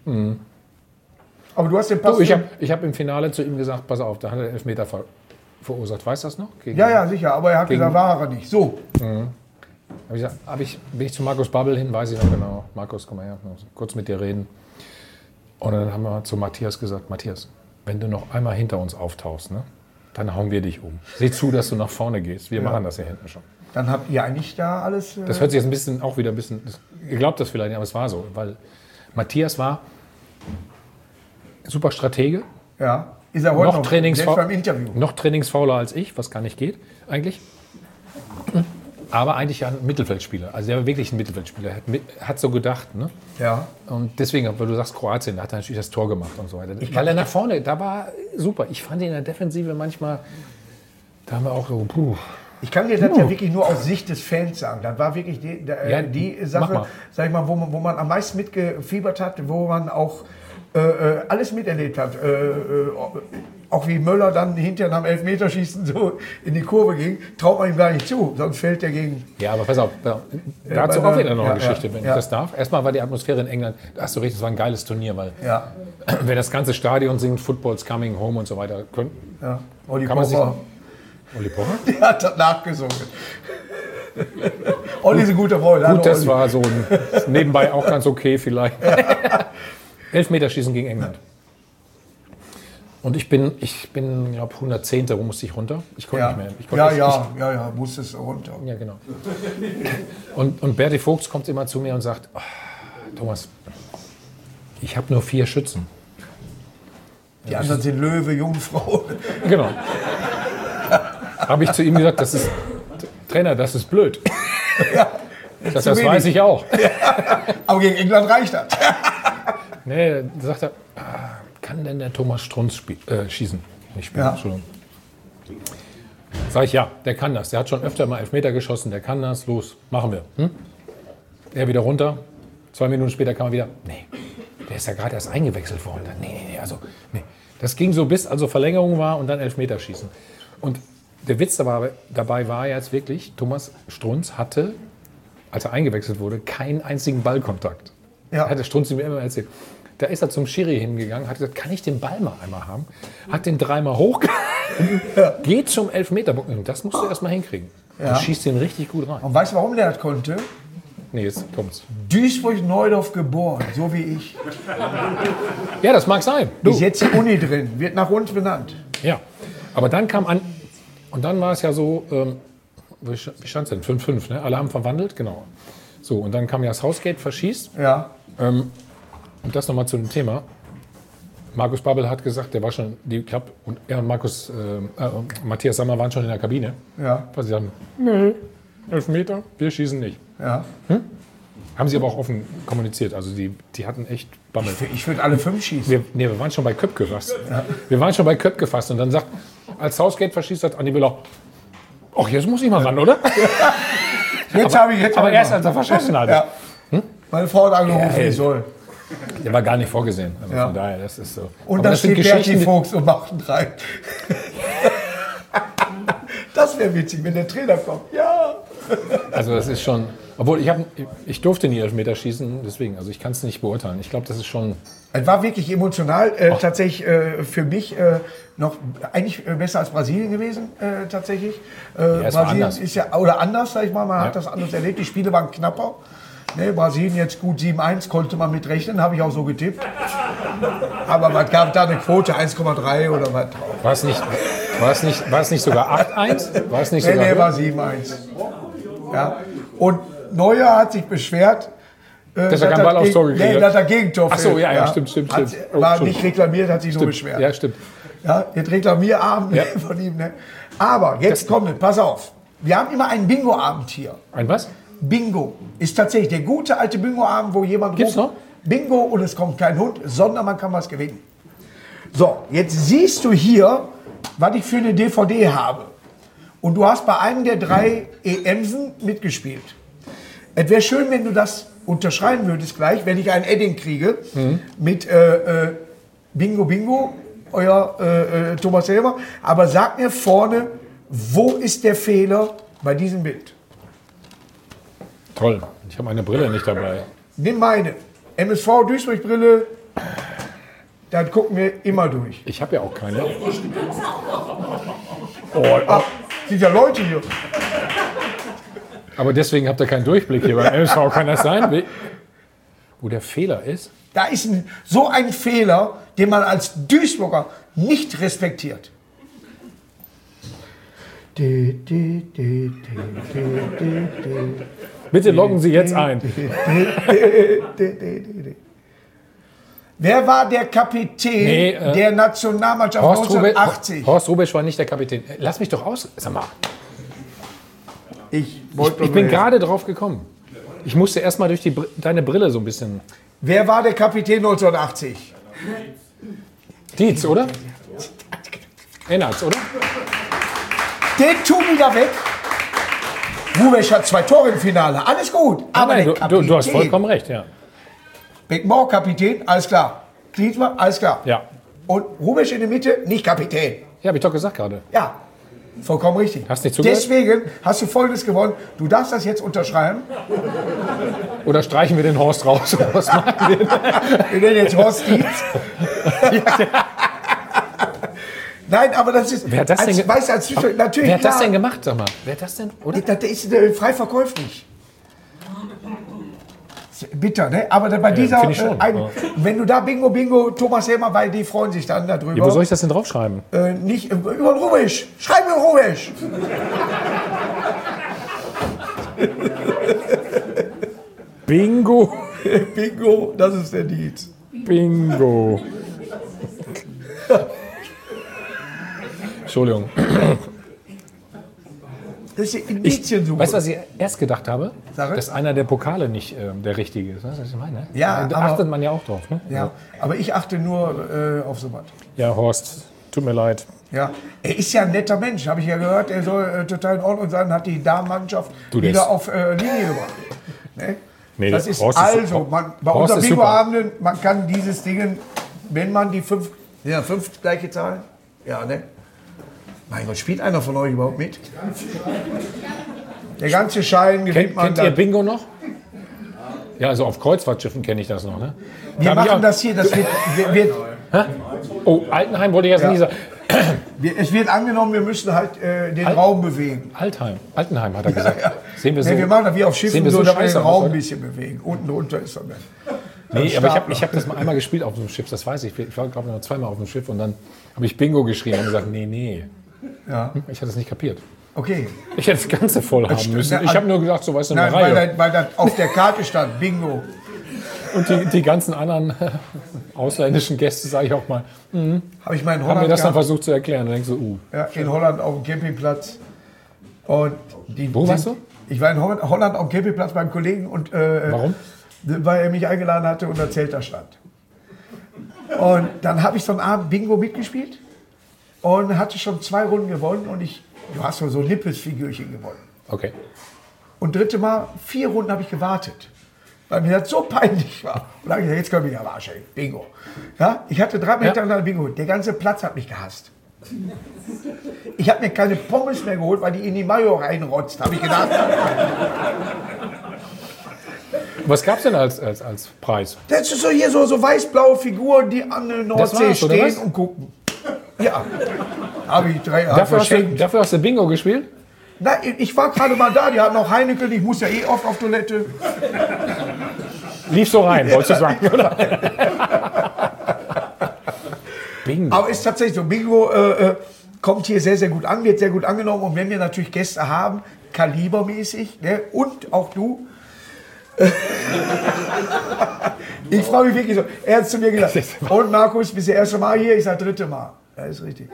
Aber du hast den Pass. Du, ich habe ich hab im Finale zu ihm gesagt, pass auf, da hat er Elfmeter ver verursacht. Weißt du das noch? Gegen, ja, ja, sicher. Aber er hat Gegen- gesagt, war er nicht. So. Hab ich gesagt, hab ich, bin ich zu Markus Babbel hin, weiß ich noch genau. Markus, komm mal her, kurz mit dir reden. Und dann haben wir zu Matthias gesagt, Matthias, wenn du noch einmal hinter uns auftauchst, ne, dann hauen wir dich um. Sieh zu, dass du nach vorne gehst. Wir machen das hier hinten schon. Dann habt ihr eigentlich da alles. Äh, Das hört sich jetzt ein bisschen, auch wieder ein bisschen, das, ihr glaubt das vielleicht nicht, aber es war so. Weil Matthias war super Stratege, ja. Ist er heute noch, noch, Trainingsfa- selbst beim Interview. noch trainingsfauler als ich, was gar nicht geht eigentlich. Aber eigentlich ja ein Mittelfeldspieler. Also er war wirklich ein Mittelfeldspieler. Er hat, mit, hat so gedacht. Ne? Ja. Und deswegen, weil du sagst Kroatien, da hat er natürlich das Tor gemacht und so weiter. Weil er nach vorne, da war super. Ich fand ihn in der Defensive manchmal, da haben wir auch so, puh. Ich kann dir das ja wirklich nur aus Sicht des Fans sagen. Das war wirklich die, die, Ja, die mach Sache, mal. sag ich mal, wo man, wo man am meisten mitgefiebert hat, wo man auch äh, äh, alles miterlebt hat. Äh, äh, auch wie Möller dann hinterher am Elfmeterschießen so in die Kurve ging, traut man ihm gar nicht zu, sonst fällt er gegen. Ja, aber pass auf, pass auf. dazu bei auch der- wieder noch eine ja, Geschichte, ja, wenn ja. ich das darf. Erstmal war die Atmosphäre in England, da hast du recht, es war ein geiles Turnier, weil Ja, wenn das ganze Stadion singt, Football's coming home und so weiter, können, ja. Olli kann man sich... Pocher, Olli Pocher? der hat das nachgesungen. Olli ist ein guter Freund. Hallo, Gut, das Olli. war so ein, nebenbei auch ganz okay vielleicht. Elfmeterschießen gegen England. Und ich bin, ich bin, glaube hundertzehnte musste ich runter. Ich konnte Ja, nicht mehr. Ich konnte ja, nicht, ja, ja, ja, musstest runter. Ich, ja, genau. Und, und Berti Vogts kommt immer zu mir und sagt, oh, Thomas, ich habe nur vier Schützen. Die anderen sind Löwe, Jungfrau. Genau. Habe ich zu ihm gesagt, das ist, Trainer, das ist blöd. Das, zu das wenig. weiß ich auch. Aber gegen England reicht das. Nee, da sagt er, ah, kann denn der Thomas Strunz spiel, äh, schießen? Nicht spielen, Ja. Entschuldigung. Sag ich, ja, der kann das. Der hat schon öfter mal Elfmeter geschossen, der kann das. Los, machen wir. Hm? Er wieder runter. Zwei Minuten später kam er wieder. Nee, der ist ja gerade erst eingewechselt worden. Nee, nee, nee, also, nee. Das ging so bis also Verlängerung war und dann Elfmeterschießen. Und der Witz dabei, dabei war jetzt wirklich, Thomas Strunz hatte, als er eingewechselt wurde, keinen einzigen Ballkontakt. Ja. Hat der Strunz mir immer erzählt. Da ist er zum Schiri hingegangen, hat gesagt, kann ich den Ball mal einmal haben? Hat den dreimal hochgehalten, geht zum Elfmeterpunkt. Und das musst du erst mal hinkriegen. Ja. Du schießt den richtig gut rein. Und weißt du, warum der das konnte? Nee, jetzt kommt's. Duisburg-Neudorf geboren, so wie ich. Ja, das mag sein. Ist jetzt die Uni drin, wird nach uns benannt. Ja, aber dann kam an, und dann war es ja so, ähm, wie stand es denn? fünf fünf, ne? Alle haben verwandelt, genau. So, und dann kam ja das Hausgate verschießt. Ja, Ähm, und das nochmal zu dem Thema. Markus Babbel hat gesagt, der war schon, die, ich glaub, und er und Markus, äh, äh, Matthias Sammer waren schon in der Kabine. Ja. Weil sie sagen, nee, Elfmeter, wir schießen nicht. Ja. Hm? Haben sie aber auch offen kommuniziert. Also die, die hatten echt Bammel. Ich, ich würde alle fünf schießen. Wir, nee, wir waren schon bei Köpke fast. Ja. Wir waren schon bei Köpke fast. Und dann sagt, als Southgate verschießt hat, Andi Müller, ach, jetzt muss ich mal ran, oder? Jetzt habe ich jetzt Aber mal erst als er verschossen hat. Ja. Hm? Meine Frau hat angerufen, Ja, ich soll. Der war gar nicht vorgesehen. Also Ja. von daher, das ist so. Und aber da steht Berti Fuchs und macht einen rein. Das wäre witzig, wenn der Trainer kommt. Ja. Also das ist schon, obwohl ich, hab, ich durfte nie Elfmeter schießen, deswegen, also ich kann es nicht beurteilen. Ich glaube, das ist schon... Es war wirklich emotional, äh, tatsächlich äh, für mich äh, noch eigentlich äh, besser als Brasilien gewesen, äh, tatsächlich. Äh, Ja, es war Brasilien anders. ist ja, oder anders, sag ich mal, man Ja. hat das anders erlebt. Die Spiele waren knapper. Ne, Brasilien jetzt gut sieben eins, konnte man mit rechnen, habe ich auch so getippt. Aber was gab da eine Quote, eins Komma drei oder was? War es nicht, war es nicht, war es nicht sogar acht eins? War es nicht Nee, sogar nee, höher? war sieben eins. Ja. Und Neuer hat sich beschwert, äh, Dass er keinen Ball aufs Tor gekriegt nee, hat. dass er Gegentor Ach so, fehlt. ja, ja, stimmt, stimmt, Hat, stimmt. Oh, war stimmt. nicht reklamiert, hat sich nur Stimmt. beschwert. Ja, stimmt. Ja, jetzt Reklamierabend Ja. von ihm. Ne? Aber jetzt kommt es, pass auf. Wir haben immer einen Bingo-Abend hier. Ein was? Bingo ist tatsächlich der gute alte Bingo-Abend, wo jemand Gibt's ruft, noch? Bingo und es kommt kein Hund, sondern man kann was gewinnen. So, jetzt siehst du hier, was ich für eine D V D habe. Und du hast bei einem der drei E Msen mitgespielt. Es wäre schön, wenn du das unterschreiben würdest gleich, wenn ich ein Edding kriege Mhm. mit äh, äh, Bingo Bingo, euer äh, äh, Thomas Helmer. Aber sag mir vorne, wo ist der Fehler bei diesem Bild? Toll. Ich habe meine Brille nicht dabei. Nimm meine. M S V Duisburg-Brille, dann gucken wir immer durch. Ich habe ja auch keine. Ach, sind ja Leute hier. Aber deswegen habt ihr keinen Durchblick hier. Beim M S V kann das sein. Wie- Wo der Fehler ist? Da ist ein, so ein Fehler, den man als Duisburger nicht respektiert. De, de, de, de, de, de, de. Bitte loggen Sie jetzt ein. Wer war der Kapitän Nee, äh, der Nationalmannschaft Horst, Rube, neunzehnhundertachtzig? Horst Rubesch war nicht der Kapitän. Lass mich doch aus. Sag mal. Ich, Ich, ich bin gerade drauf gekommen. Ich musste erst mal durch die, Br- deine Brille so ein bisschen. Wer war der Kapitän neunzehnhundertachtzig? Dietz, oder? Ennertz, oder? Den tu wieder weg. Rubesch hat zwei Tore im Finale. Alles gut. Aber Nein, der du, du, du hast Kapitän- vollkommen recht, ja. Beckenbauer Kapitän, alles klar. Klinsmann, alles klar. Ja, Und Rubesch in der Mitte, nicht Kapitän. ja habe ich doch gesagt gerade. Ja, vollkommen richtig. Hast nicht zugehört? Deswegen hast du Folgendes gewonnen. Du darfst das jetzt unterschreiben. Oder streichen wir den Horst raus? Oder was machen wir denn? Wir nennen jetzt Horst Dietz. Nein, aber das ist... Wer hat das als, denn ge- weißt du, als Zuschauer, natürlich, Wer hat das klar, denn gemacht, sag mal? Wer hat das denn? Oder? Das ist äh, frei verkäuflich. Bitter, ne? Aber bei dieser... finde ich schon, äh, ein, ja. wenn du da Bingo, Bingo, Thomas Helmer, weil die freuen sich dann darüber. Ja, wo soll ich das denn draufschreiben? Äh, nicht äh, über den Rubisch. Schreib mir Rubisch. Bingo. Bingo, das ist der Dietz. Bingo. Entschuldigung. Das ist die Indiziensuche. Weißt du, was ich erst gedacht habe? Sag es. Dass einer der Pokale nicht äh, der richtige ist. Weißt du, was ich meine? Ja, Da aber- achtet man ja auch drauf. Ne? Ja, aber ich achte nur äh, auf sowas. Ja, Horst, tut mir leid. Ja, er ist ja ein netter Mensch, habe ich ja gehört. Er soll äh, total in Ordnung sein, hat die Damenmannschaft Du, der wieder ist- auf äh, Linie gebracht. Ne? Nee, das der ist Horst ist also, super. man, bei Horst unseren ist super. Bingo-Abenden, man kann dieses Ding, wenn man die fünf, ja, fünf gleiche Zahlen, ja, ne? Mein Gott, spielt einer von euch überhaupt mit? Der ganze Schein gewinnt Kennt, man kennt ihr dann. Bingo noch? Ja, also auf Kreuzfahrtschiffen kenne ich das noch. Ne? Wir Da hab ich machen auch- das hier, das wird, wird, wird, Oh, Altenheim wollte ich jetzt Ja. nicht sagen. wird, es wird angenommen, wir müssen halt äh, den Raum bewegen. Altheim. Altenheim hat er gesagt. Sehen wir so. Nee, wir machen das wie auf sehen Schiffen, wir so, so dass wir den scheiße aus, Raum ein oder? bisschen bewegen. Unten drunter ist er dann. Nee, aber ich habe ich hab das mal einmal gespielt auf so einem Schiff, das weiß ich. Ich war, glaube ich, noch zweimal auf dem Schiff und dann habe ich Bingo geschrien und gesagt, nee, nee. Ja, Ich hatte es nicht kapiert. okay. Ich hätte das Ganze voll haben stimmt, müssen. ja, Ich habe nur gesagt, so weißt du, eine Nein, weil, Reihe. da- weil das auf der Karte stand, Bingo. Und die, die ganzen anderen äh, ausländischen Gäste, sage ich auch mal, mhm. habe ich mal in haben Holland mir das dann gehabt. versucht zu erklären. Und denkst so, uh. Ja, in Holland auf dem Campingplatz. Und die, Wo die, warst du? Ich war in Holland, Holland auf dem Campingplatz beim Kollegen. Und, äh, Warum? Weil er mich eingeladen hatte und der Zelt da stand. Und dann habe ich so einen Abend Bingo mitgespielt und hatte schon zwei Runden gewonnen. Und ich, du hast so Nippelsfigürchen gewonnen. Okay. Und dritte Mal, vier Runden habe ich gewartet, weil mir das so peinlich war. Und dann habe ich gesagt, jetzt können wir ja Arsch, ey, Bingo. Ja, ich hatte drei Meter ja. Bingo. Der ganze Platz hat mich gehasst. Ich habe mir keine Pommes mehr geholt, weil die in die Mayo reinrotzt, habe ich gedacht. Was gab es denn als, als, als Preis? Das ist so hier so, so weiß-blaue Figuren, die an der Nordsee stehen und gucken. Ja, habe ich drei dafür hast, du, dafür hast du Bingo gespielt? Nein, ich war gerade mal da, die hatten noch Heineken, ich muss ja eh oft auf Toilette. Lief so rein, wolltest du sagen, oder? Bingo. Aber ist tatsächlich so, Bingo äh, kommt hier sehr, sehr gut an, wird sehr gut angenommen. Und wenn wir natürlich Gäste haben, kalibermäßig, ne, und auch du, ich freue mich wirklich so. Er hat zu mir gesagt, und Markus, bist du das erste Mal hier? Ich sage, dritte Mal. Ja, ist richtig.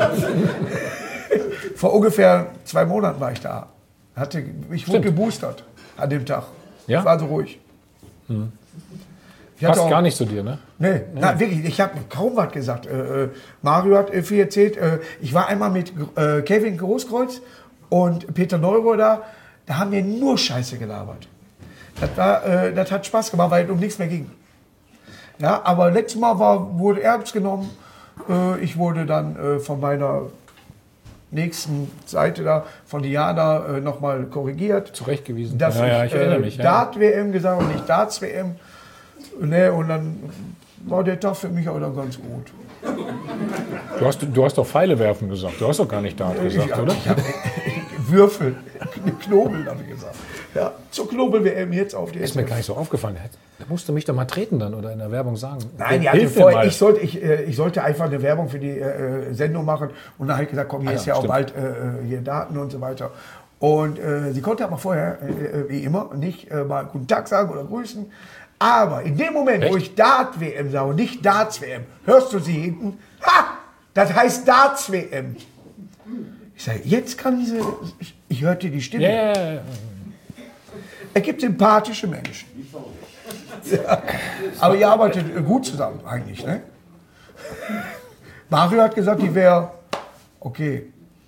Vor ungefähr zwei Monaten war ich da. Hatte, ich wurde geboostert an dem Tag. Ja? Ich war so ruhig. Hm. Passt auch gar nicht zu dir, ne? Nee, nee. Na, wirklich, ich habe kaum was gesagt. Äh, Mario hat viel erzählt. Äh, ich war einmal mit äh, Kevin Großkreuz und Peter Neuro da. Da haben wir nur Scheiße gelabert. Das, war, äh, das hat Spaß gemacht, weil es um nichts mehr ging. Ja, aber letztes Mal war, wurde ernst genommen. Äh, ich wurde dann äh, von meiner nächsten Seite da, von Diana, äh, nochmal korrigiert. Zurechtgewiesen. Dass ja, ich, ja, ich erinnere mich. Äh, Dart-W M gesagt und nicht Darts-W M. Ne, und dann war der Tag für mich auch dann ganz gut. Du hast, du hast doch Pfeile werfen gesagt. Du hast doch gar nicht Dart gesagt, ich, oder? Ich hab, Würfel, Knobel, habe ich gesagt. Ja, zur Knobel-W M jetzt auf die. Ist mir gar nicht so aufgefallen. Da musst du mich doch mal treten dann oder in der Werbung sagen. Nein, die hatte vorher, ich, sollte, ich, äh, ich sollte einfach eine Werbung für die äh, Sendung machen. Und dann habe ich gesagt, komm, hier ah, ist ja, ja auch bald äh, hier Daten und so weiter. Und äh, sie konnte aber vorher, äh, wie immer, nicht äh, mal Guten Tag sagen oder grüßen. Aber in dem Moment, Echt? wo ich Dart-W M sage und nicht Darts-W M, hörst du sie hinten, ha, das heißt Darts-W M. Ich sage, jetzt kann sie, ich, ich hörte die Stimme. Yeah. Es gibt sympathische Menschen. Ja. Aber ihr arbeitet gut zusammen eigentlich, ne? Mario hat gesagt, die wäre okay.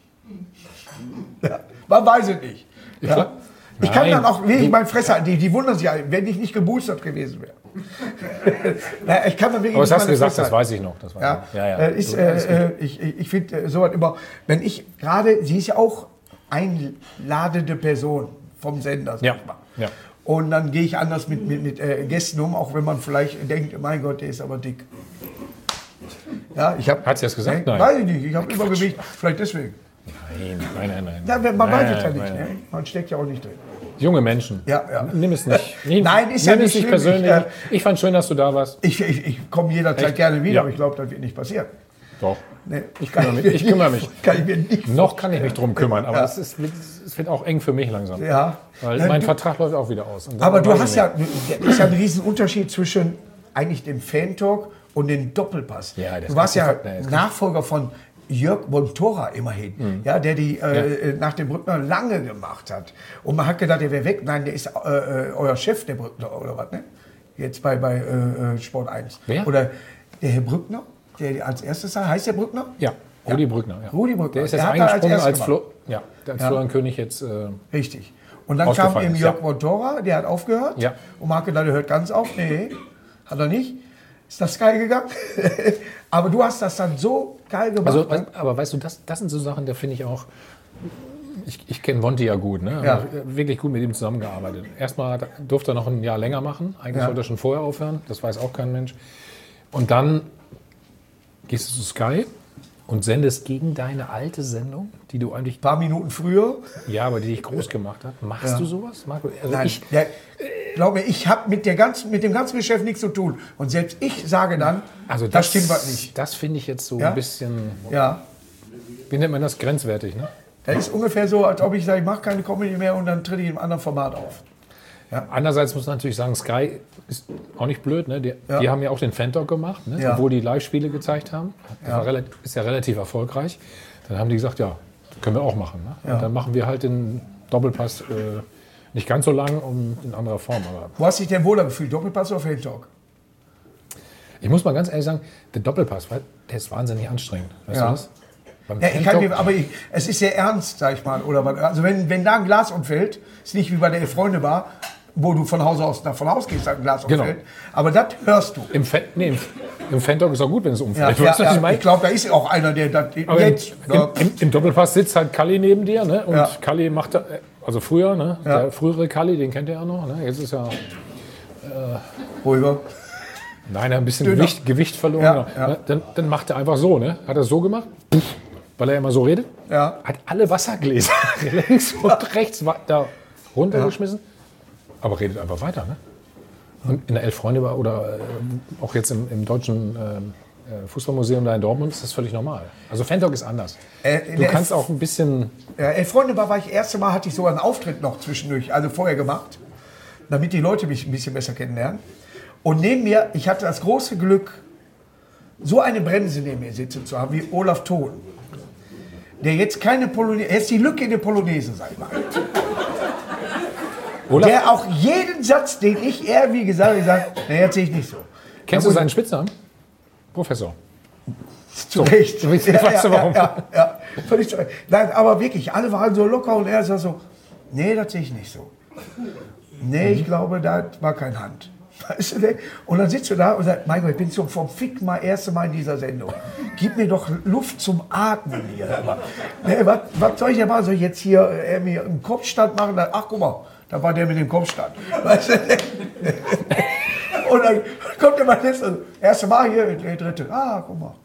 Ja, man weiß es nicht. Ja. Ich kann dann auch, ich meine Fresser, die, die wundern sich, wenn ich nicht geboostert gewesen wäre. Ich kann dann wirklich. Aber was hast du gesagt, das weiß ich noch. Das weiß ja, ich. Ja, ja. Ist, äh, ich ich finde äh, sowas immer, wenn ich gerade, sie ist ja auch einladende Person vom Sender. Ja. Ja. Und dann gehe ich anders mit, mit, mit äh, Gästen um, auch wenn man vielleicht denkt, mein Gott, der ist aber dick. Ja, ich hab, hat sie das gesagt? Nein. Weiß ich nicht, ich habe Übergewicht, vielleicht deswegen. Nein, nein, nein, nein. Ja, man nein, weiß es ja nein, nicht, nein. ne? Man steckt ja auch nicht drin. Junge Menschen. Ja, ja. Nimm es nicht. Nimm, Nein, ist ja nimm nicht es nicht schlimm. persönlich. Ich, äh, ich fand schön, dass du da warst. Ich, ich, ich komme jederzeit Echt? gerne wieder, Ja. aber ich glaube, das wird nicht passieren. Doch. Nee, Ich kümmere mich. Ich kümmere mich. Kann ich mir nicht Noch kann ich mich drum kümmern, aber Ja. es, ist, es wird auch eng für mich langsam. Ja. Weil Ja, mein du, Vertrag läuft auch wieder aus. Und dann aber du weiß hast ich ja, da ist ja ein Riesenunterschied zwischen eigentlich dem Fan-Talk und dem Doppelpass. Ja, das du warst ja sofort, nee, Nachfolger von Jörg Bontora immerhin, Mhm. ja, der die äh, nach dem Brückner lange gemacht hat. Und man hat gedacht, der wäre weg. Nein, der ist äh, äh, euer Chef, der Brückner, oder was, ne? Jetzt bei, bei äh, Sport eins. Wer? Oder der Herr Brückner, der als erstes sagt, heißt der Brückner? Ja, Rudi Brückner. Ja. Rudi Brückner. Der ist jetzt Der hat da als eingesprungen als, erstes Flo ja, der als Ja. Florian König jetzt. Äh, Richtig. Und dann kam Ausgefallen eben ist, Jörg ja. Bontora, der hat aufgehört. Ja. Und man hat gedacht, der hört ganz auf. Nee, hat er nicht. Ist das geil gegangen? Aber du hast das dann so geil gemacht. also, ne? aber weißt du, das, das sind so Sachen, da finde ich auch. Ich, ich kenne Wonti ja gut, ne? Ja. Aber wirklich gut mit ihm zusammengearbeitet. Erstmal durfte er noch ein Jahr länger machen. Eigentlich Ja. sollte er schon vorher aufhören. Das weiß auch kein Mensch. Und dann gehst du zu Sky und sendest gegen deine alte Sendung, die du eigentlich, Ein paar Minuten früher. ja, aber die dich groß gemacht hat. Machst Ja. du sowas, Marco? Also Nein, ich, ja, glaub mir, ich habe mit, der ganzen- mit dem ganzen Geschäft nichts zu tun. Und selbst ich sage dann, also das stimmt was nicht. Das finde ich jetzt so Ja? ein bisschen, Ja, wie nennt man das, grenzwertig, ne? das ist ungefähr so, als ob ich sage, ich mache keine Comedy mehr und dann trete ich in einem anderen Format auf. Ja. Andererseits muss man natürlich sagen, Sky ist auch nicht blöd. Ne? Die, Ja. die haben ja auch den Fan-Talk gemacht, ne? Ja. Obwohl die Live-Spiele gezeigt haben. Das Ja. war relativ, ist ja relativ erfolgreich. Dann haben die gesagt, ja, können wir auch machen. Ne? Ja. Und dann machen wir halt den Doppelpass äh, nicht ganz so lang und in anderer Form. Aber Wo hast du dich denn wohler gefühlt? Doppelpass oder Fan-Talk? ich muss mal ganz ehrlich sagen, der Doppelpass, der ist wahnsinnig anstrengend. Weißt Ja. du das? Beim Ja, ich kann Fan-Talk- mir, aber ich, es ist sehr ernst, sag ich mal. Oder was. Also wenn, wenn da ein Glas umfällt, ist nicht wie bei der Freunde-Bar, wo du von Haus aus davon ausgehst, dass ein Glas Genau. umfällt. Aber das hörst du. Im, Fan, nee, im, im Fan-Talk ist auch gut, wenn es Ja, umfällt. ja, Weißt du, was ja, ich meine? ich glaube, da ist auch einer, der das Aber jetzt. im, ja. im, im Doppelpass sitzt halt Kalli neben dir, ne? Und Ja. Kalli macht, da- also früher, ne? Ja. Der frühere Kalli, den kennt ihr ja noch, ne? Jetzt ist ja, Ruhiger. nein, er hat ein bisschen Dünner. Gewicht, Gewicht verloren. Ja, genau. ja. Ne? Dann, dann macht er einfach so, ne? Hat er so gemacht, puff, weil er immer so redet, Ja. hat alle Wassergläser links und rechts wa- da runtergeschmissen, aber redet einfach weiter, ne? Und in der Elf Freunde war oder äh, auch jetzt im, im deutschen ähm, äh, Fußballmuseum da in Dortmund ist das völlig normal. Also Fan-Talk ist anders. Äh, in Du der kannst Elf- auch ein bisschen. Ja, Elf Freunde war, war ich das erste Mal, hatte ich sogar einen Auftritt noch zwischendurch, also vorher gemacht, damit die Leute mich ein bisschen besser kennenlernen. Und neben mir, ich hatte das große Glück, so eine Bremse neben mir sitzen zu haben wie Olaf Thon. Der jetzt keine Polonaise, er ist die Lücke in der Polonaise, sag ich mal. Olaf, Der auch jeden Satz, den ich eher wie gesagt habe, sagt, nee, erzähle ich nicht so. kennst du seinen Spitznamen? Professor. Zu Recht. du weißt- weißt du warum? Ja, ja, ja. Völlig zu Recht. Nein, aber wirklich, alle waren so locker und er sagt so, nee, das sehe ich nicht so. Nee, ich glaube, da war kein Hand. Weißt du, ne? Und dann sitzt du da und sagst, mein Gott, ich bin so vom Fick mal erste Mal in dieser Sendung. Gib mir doch Luft zum Atmen hier. Aber, ne, was, was soll ich denn machen? Soll ich jetzt hier äh, mir einen Kopfstand machen? Dann, ach, guck mal, da war der mit dem Kopfstand. Weißt du? Und dann kommt der mal jetzt, erste Mal hier, der dritte. Ah, guck mal.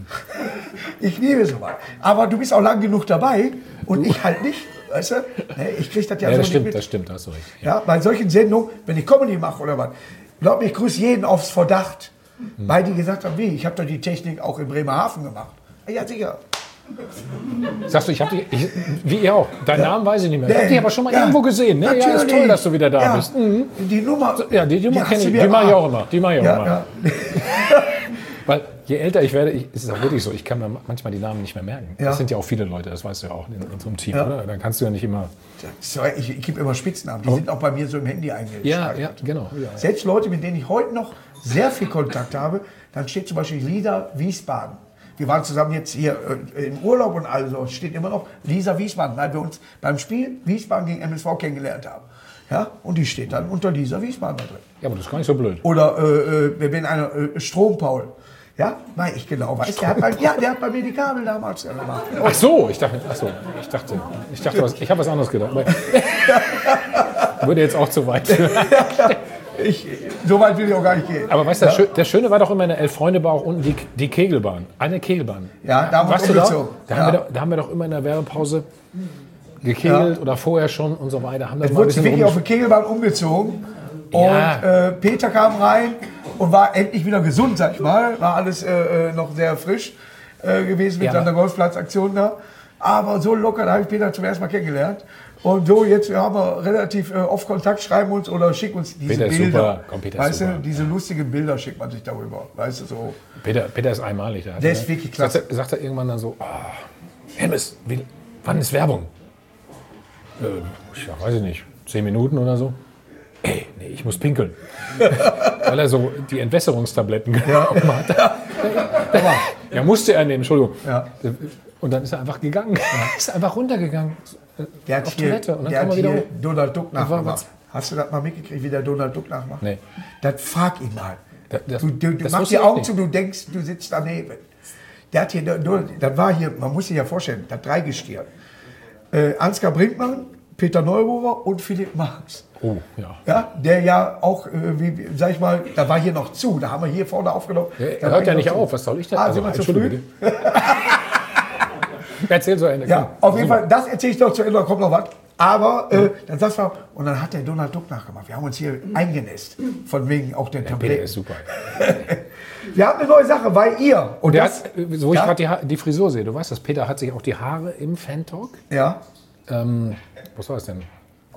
Ich liebe sowas. Aber du bist auch lang genug dabei und ich halt nicht. Weißt du? Nee, ich krieg das ja, Ja, so das nicht stimmt, mit. das stimmt, da hast du recht. Ja, bei solchen Sendungen, wenn ich Comedy mache oder was, glaub mir, ich grüße jeden aufs Verdacht. Weil die gesagt haben, wie, ich habe doch die Technik auch in Bremerhaven gemacht. Ja, sicher. Sagst du, ich habe dich, ich, wie ihr auch, deinen Namen weiß ich nicht mehr. Ich habe Nee. dich aber schon mal Ja, irgendwo gesehen. Ne? Ja, ist natürlich. toll, dass du wieder da Ja. bist. Mhm. Die Nummer. Ja, die Nummer hast kenne du ich, mir- die mache ich ah. auch immer. Die mache ich auch Ja, immer. ja. Weil je älter ich werde, ich, ist es auch wirklich so, ich kann mir manchmal die Namen nicht mehr merken. Ja. Das sind ja auch viele Leute, das weißt du ja auch in unserem Team, Ja. oder? Dann kannst du ja nicht immer. So, ich ich gebe immer Spitznamen, die sind auch bei mir so im Handy eingespeichert. Ja, ja, genau. Ja. Selbst Leute, mit denen ich heute noch sehr viel Kontakt habe, dann steht zum Beispiel Lisa Wiesbaden. Wir waren zusammen jetzt hier äh, im Urlaub und also steht immer noch Lisa Wiesbaden, weil wir uns beim Spiel Wiesbaden gegen M S V kennengelernt haben. Ja, und die steht dann unter Lisa Wiesbaden da drin. Ja, aber das ist gar nicht so blöd. Oder äh, äh, wenn einer äh, Strompaul. Ja, weil ich genau weiß, der hat, bei, ja, der hat bei mir die Kabel damals ja gemacht. Ach so, ich dachte, ach so, ich dachte, ich dachte, was, ich habe was anderes gedacht. Aber würde jetzt auch zu weit führen. Ich, so weit will ich auch gar nicht gehen. Aber weißt du, das, Schö- das Schöne war doch immer in der Elf-Freunde-Bar auch unten die, die Kegelbahn. Eine Kegelbahn. Ja, da haben wir Warst du da? umgezogen. Da, Ja. haben wir doch, da haben wir doch immer in der Werbepause gekegelt Ja. oder vorher schon und so weiter. Haben das Es mal ein wurde sich bisschen wirklich auf rum... die Kegelbahn umgezogen. Und Ja. äh, Peter kam rein und war endlich wieder gesund, sag ich mal. War alles äh, äh, noch sehr frisch äh, gewesen mit Ja, seiner aber- Golfplatzaktion da. Aber so locker, da habe ich Peter zum ersten Mal kennengelernt. Und so, jetzt haben wir relativ äh, oft Kontakt, schreiben uns oder schicken uns diese Peter ist Bilder. super. Komm, Peter ist weißt super. du, diese lustigen Bilder schickt man sich darüber. Weißt du, so. Peter, Peter ist einmalig. Da. Der ist wirklich klasse. Sagt er, sagt er irgendwann dann so, oh, Hennes, wie, wann ist Werbung? Äh, ja, weiß ich nicht, zehn Minuten oder so. Ey, nee, ich muss pinkeln. Weil er so die Entwässerungstabletten genommen hat. Da war, ja, musste er nehmen, Entschuldigung. Ja. Und dann ist er einfach gegangen. Ist einfach runtergegangen. Der hat Auf hier, Toilette und dann der kam hat er wieder hier hoch. Donald Duck war nachgemacht. was- Hast du das mal mitgekriegt, wie der Donald Duck nachmacht? Nee. Das frag ihn mal. Das- das- du du, du das machst wusste die ich Augen nicht. zu, du denkst, du sitzt daneben. Der hat hier, das war hier, man muss sich ja vorstellen, das Dreigestirn. Äh, Ansgar Brinkmann, Peter Neururer und Philipp Marx. Oh, ja. Ja, der ja auch, äh, wie, wie- sag ich mal, da war hier noch zu, da haben wir hier vorne aufgenommen. Ja, Da er war hört ja hier nicht noch zu. auf, was soll ich denn? Ah, Also, sind wir zu Entschuldige früh? bitte. Erzähl so Ende. Ja, komm. auf jeden Fall, das erzähle ich doch zu Ende, da kommt noch was. Aber äh, dann sagst du, und dann hat der Donald Duck nachgemacht. Wir haben uns hier eingenässt, von wegen auch der Peter Tabletten. ist super. Wir haben eine neue Sache, weil ihr, und Der das, hat, so ich Ja? gerade die, Ha- die Frisur sehe, du weißt das, Peter hat sich auch die Haare im Fan-Talk. ja, Ähm, was war das denn?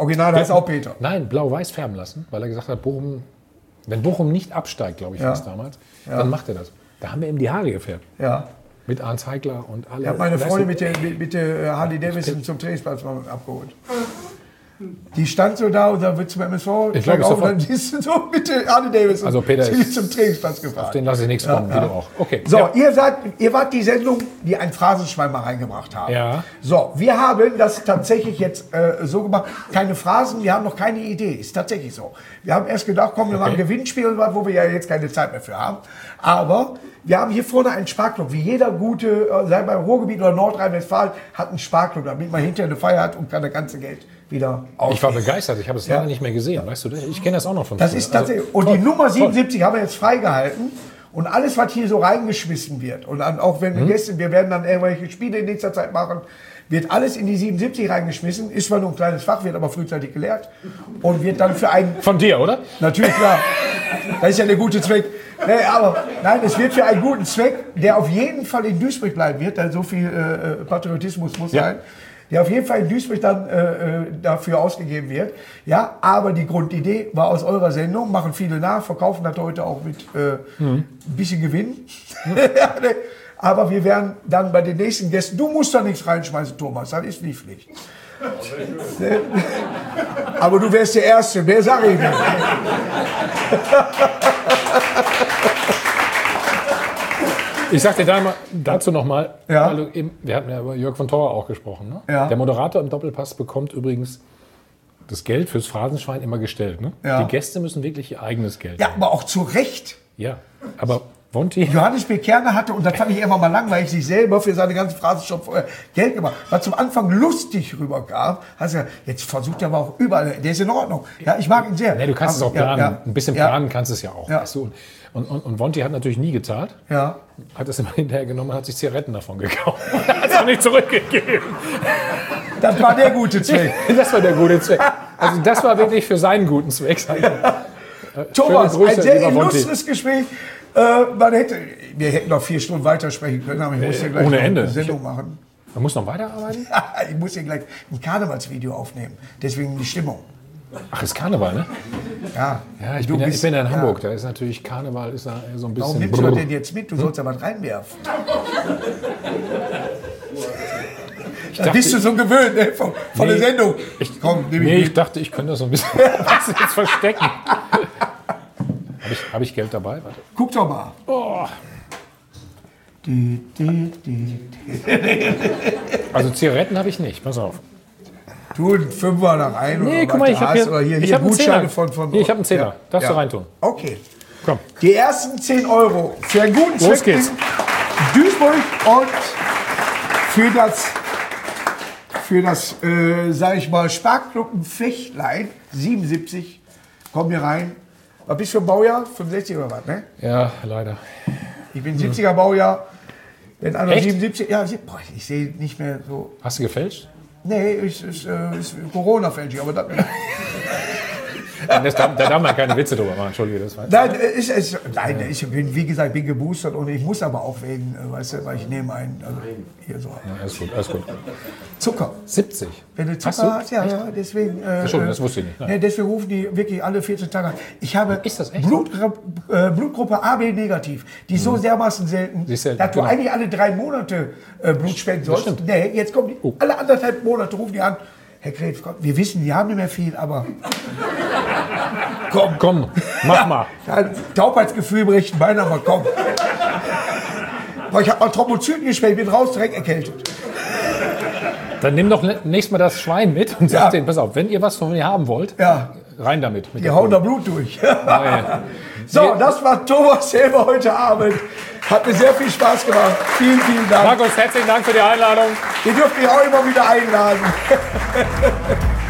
Original heißt auch Peter. Nein, blau-weiß färben lassen, weil er gesagt hat, Bochum, wenn Bochum nicht absteigt, glaube ich, Ja. was damals, Ja. dann macht er das. Da haben wir ihm die Haare gefärbt. Ja. Mit Arndt Heigler und alle. Ich habe meine Weißt Freundin du, mit der, mit, mit der Harley Davidson zum Trainingsplatz mal abgeholt. Die stand so da und dann wird zum M S V. Ich glaube, auf, sofort. und dann ist sie so mit der Harley Davidson Also Peter sind die ist- zum Trainingsplatz gefahren. Den lasse ich nichts kommen, Ja, wie ja. du auch. Okay. So, Ja. ihr, seid, ihr wart die Sendung, die ein Phrasenschwein mal reingebracht haben. Ja. So, wir haben das tatsächlich jetzt äh, so gemacht. Keine Phrasen, wir haben noch keine Idee. Ist tatsächlich so. Wir haben erst gedacht, komm, wir machen ein Gewinnspiel und was, wo wir ja jetzt keine Zeit mehr für haben. Aber wir haben hier vorne einen Sparklub. Wie jeder gute, äh, sei beim Ruhrgebiet oder Nordrhein-Westfalen, hat einen Sparklub, damit man hinterher eine Feier hat und kann das ganze Geld wieder ausgeben. Ich war begeistert, ich habe es Ja. lange nicht mehr gesehen, weißt du das? Ich kenne das auch noch von Das früher. ist tatsächlich. Also, Und toll, die Nummer toll. siebenundsiebzig haben wir jetzt freigehalten. Und alles, was hier so reingeschmissen wird, und dann auch wenn wir Gäste, wir werden dann irgendwelche Spiele in nächster Zeit machen, wird alles in die siebenundsiebzig reingeschmissen. Ist zwar nur ein kleines Fach, wird aber frühzeitig geleert. Und wird dann für einen, Von dir, oder? natürlich klar, das ist ja der gute Zweck. Nee, aber nein, es wird für einen guten Zweck, der auf jeden Fall in Duisburg bleiben wird, denn so viel äh, Patriotismus muss Ja. sein. Der auf jeden Fall in Duisburg dann äh, äh, dafür ausgegeben wird. Ja, aber die Grundidee war aus eurer Sendung, machen viele nach, verkaufen das heute auch mit äh, ein bisschen Gewinn. Ja, ne. Aber wir werden dann bei den nächsten Gästen, du musst da nichts reinschmeißen, Thomas, das ist nicht Pflicht. Ne? Aber du wärst der Erste, mehr sage ich nicht. Ich sag dir da mal, dazu nochmal, Ja. wir hatten ja über Jörg von Thor auch gesprochen. Ne? Ja. Der Moderator im Doppelpass bekommt übrigens das Geld fürs Phrasenschwein immer gestellt. Ne? Ja. Die Gäste müssen wirklich ihr eigenes Geld Ja, nehmen. aber auch zu Recht. Ja, aber Wonti, Johannes B. Kerner hatte, und das fand ich immer mal langweilig, sich selber für seine ganzen Phrasen schon vorher Geld gemacht. Was zum Anfang lustig rüberkam, hast du gesagt, jetzt versucht er aber auch überall, der ist in Ordnung. Ja, ich mag ihn sehr. nee, du kannst es Aber- auch planen. Ja, ja. Ein bisschen Ja. planen kannst du es ja auch. Ja. Weißt du? Und, und, und Wonti hat natürlich nie gezahlt, Ja. hat es immer hinterher genommen und hat sich Zigaretten davon gekauft. hat es auch nicht zurückgegeben. Das war der gute Zweck. Das war der gute Zweck. Also das war wirklich für seinen guten Zweck. sag ich mal. Thomas, Schöne Grüße, ein sehr lieber Wonti. illustres Gespräch. Äh, man hätte, wir hätten noch vier Stunden weitersprechen können, aber ich muss hier gleich ohne noch Ende. eine Sendung machen. Man muss noch weiterarbeiten? Ich muss hier gleich ein Karnevalsvideo aufnehmen. Deswegen die Stimmung. Ach, ist Karneval, ne? Ja, Ja, ich Du bin ja, ich bist- bin ja in ja. Hamburg. Da ist natürlich Karneval ist da so ein Warum bisschen. nimmst du das denn jetzt mit? Du sollst ja was reinwerfen. Ich Da dachte, bist du so gewöhnt, ne? Von, von Nee. der Sendung. Komm, nimm nee, ich ich mit. dachte, ich könnte das so ein bisschen was jetzt verstecken. Habe ich, hab ich Geld dabei? Warte. Guck doch mal. Oh. Die, die, die. Also Zigaretten habe ich nicht. Pass auf. Tu einen Fünfer da rein. Nee, oder guck was mal, du ich habe hast, hier, oder hier, ich hier hab einen Gutscheine Zehner. von, von. Hier, ich habe einen Zehner. Ja. Darfst Ja. du reintun. Okay. Komm. Die ersten zehn Euro für einen guten Los Zweck geht's. in Duisburg und für das, für das äh, sag ich mal, Sparklubben Fechtlein siebenundsiebzig. Komm hier rein. Was bist du für ein Baujahr? fünfundsechzig oder was, ne? Ja, leider. Ich bin siebziger Baujahr. Wenn einer Echt? siebenundsiebzig, ja, sie- boah, ich sehe nicht mehr so. Hast du gefälscht? Nee, ist, ist, äh, ist Corona-Fälschung, aber das, Nein, das darf, da darf man keine Witze drüber machen. Entschuldige, das war. nein, ist, ist, nein, ich bin, wie gesagt, bin geboostert und ich muss aber auch wegen, äh, weißt du, weil ich nehme einen, also hier so Ja, alles gut, alles gut. Zucker. siebzig. Wenn du Hast Zucker du? hast, ja, ja, deswegen. Äh, Entschuldigung, das wusste ich nicht. Nein. Nee, deswegen rufen die wirklich alle vierzehn Tage an. Ich habe Ist das echt? Blutgruppe, äh, Blutgruppe A B negativ. Die ist so dermaßen selten, Die ist selten, dass du genau. eigentlich alle drei Monate äh, Blut spenden sollst. stimmt. Nee, jetzt kommen die, Oh. alle anderthalb Monate rufen die an. Herr Krebs, komm, wir wissen, die haben nicht mehr viel, aber komm, Komm, mach mal. ja, Taubheitsgefühl im rechten Bein, aber komm. Boah, ich habe mal Thrombozyten gespielt, bin raus, direkt erkältet. Dann nimm doch nächstes Mal das Schwein mit und sag Ja. denen, pass auf, wenn ihr was von mir haben wollt, Ja, rein damit. Mit die der hauen da Kohle. Blut durch. Ja. So, das war Thomas selber heute Abend. Hat mir sehr viel Spaß gemacht. Vielen, vielen Dank. Markus, herzlichen Dank für die Einladung. Ihr dürft mich auch immer wieder einladen.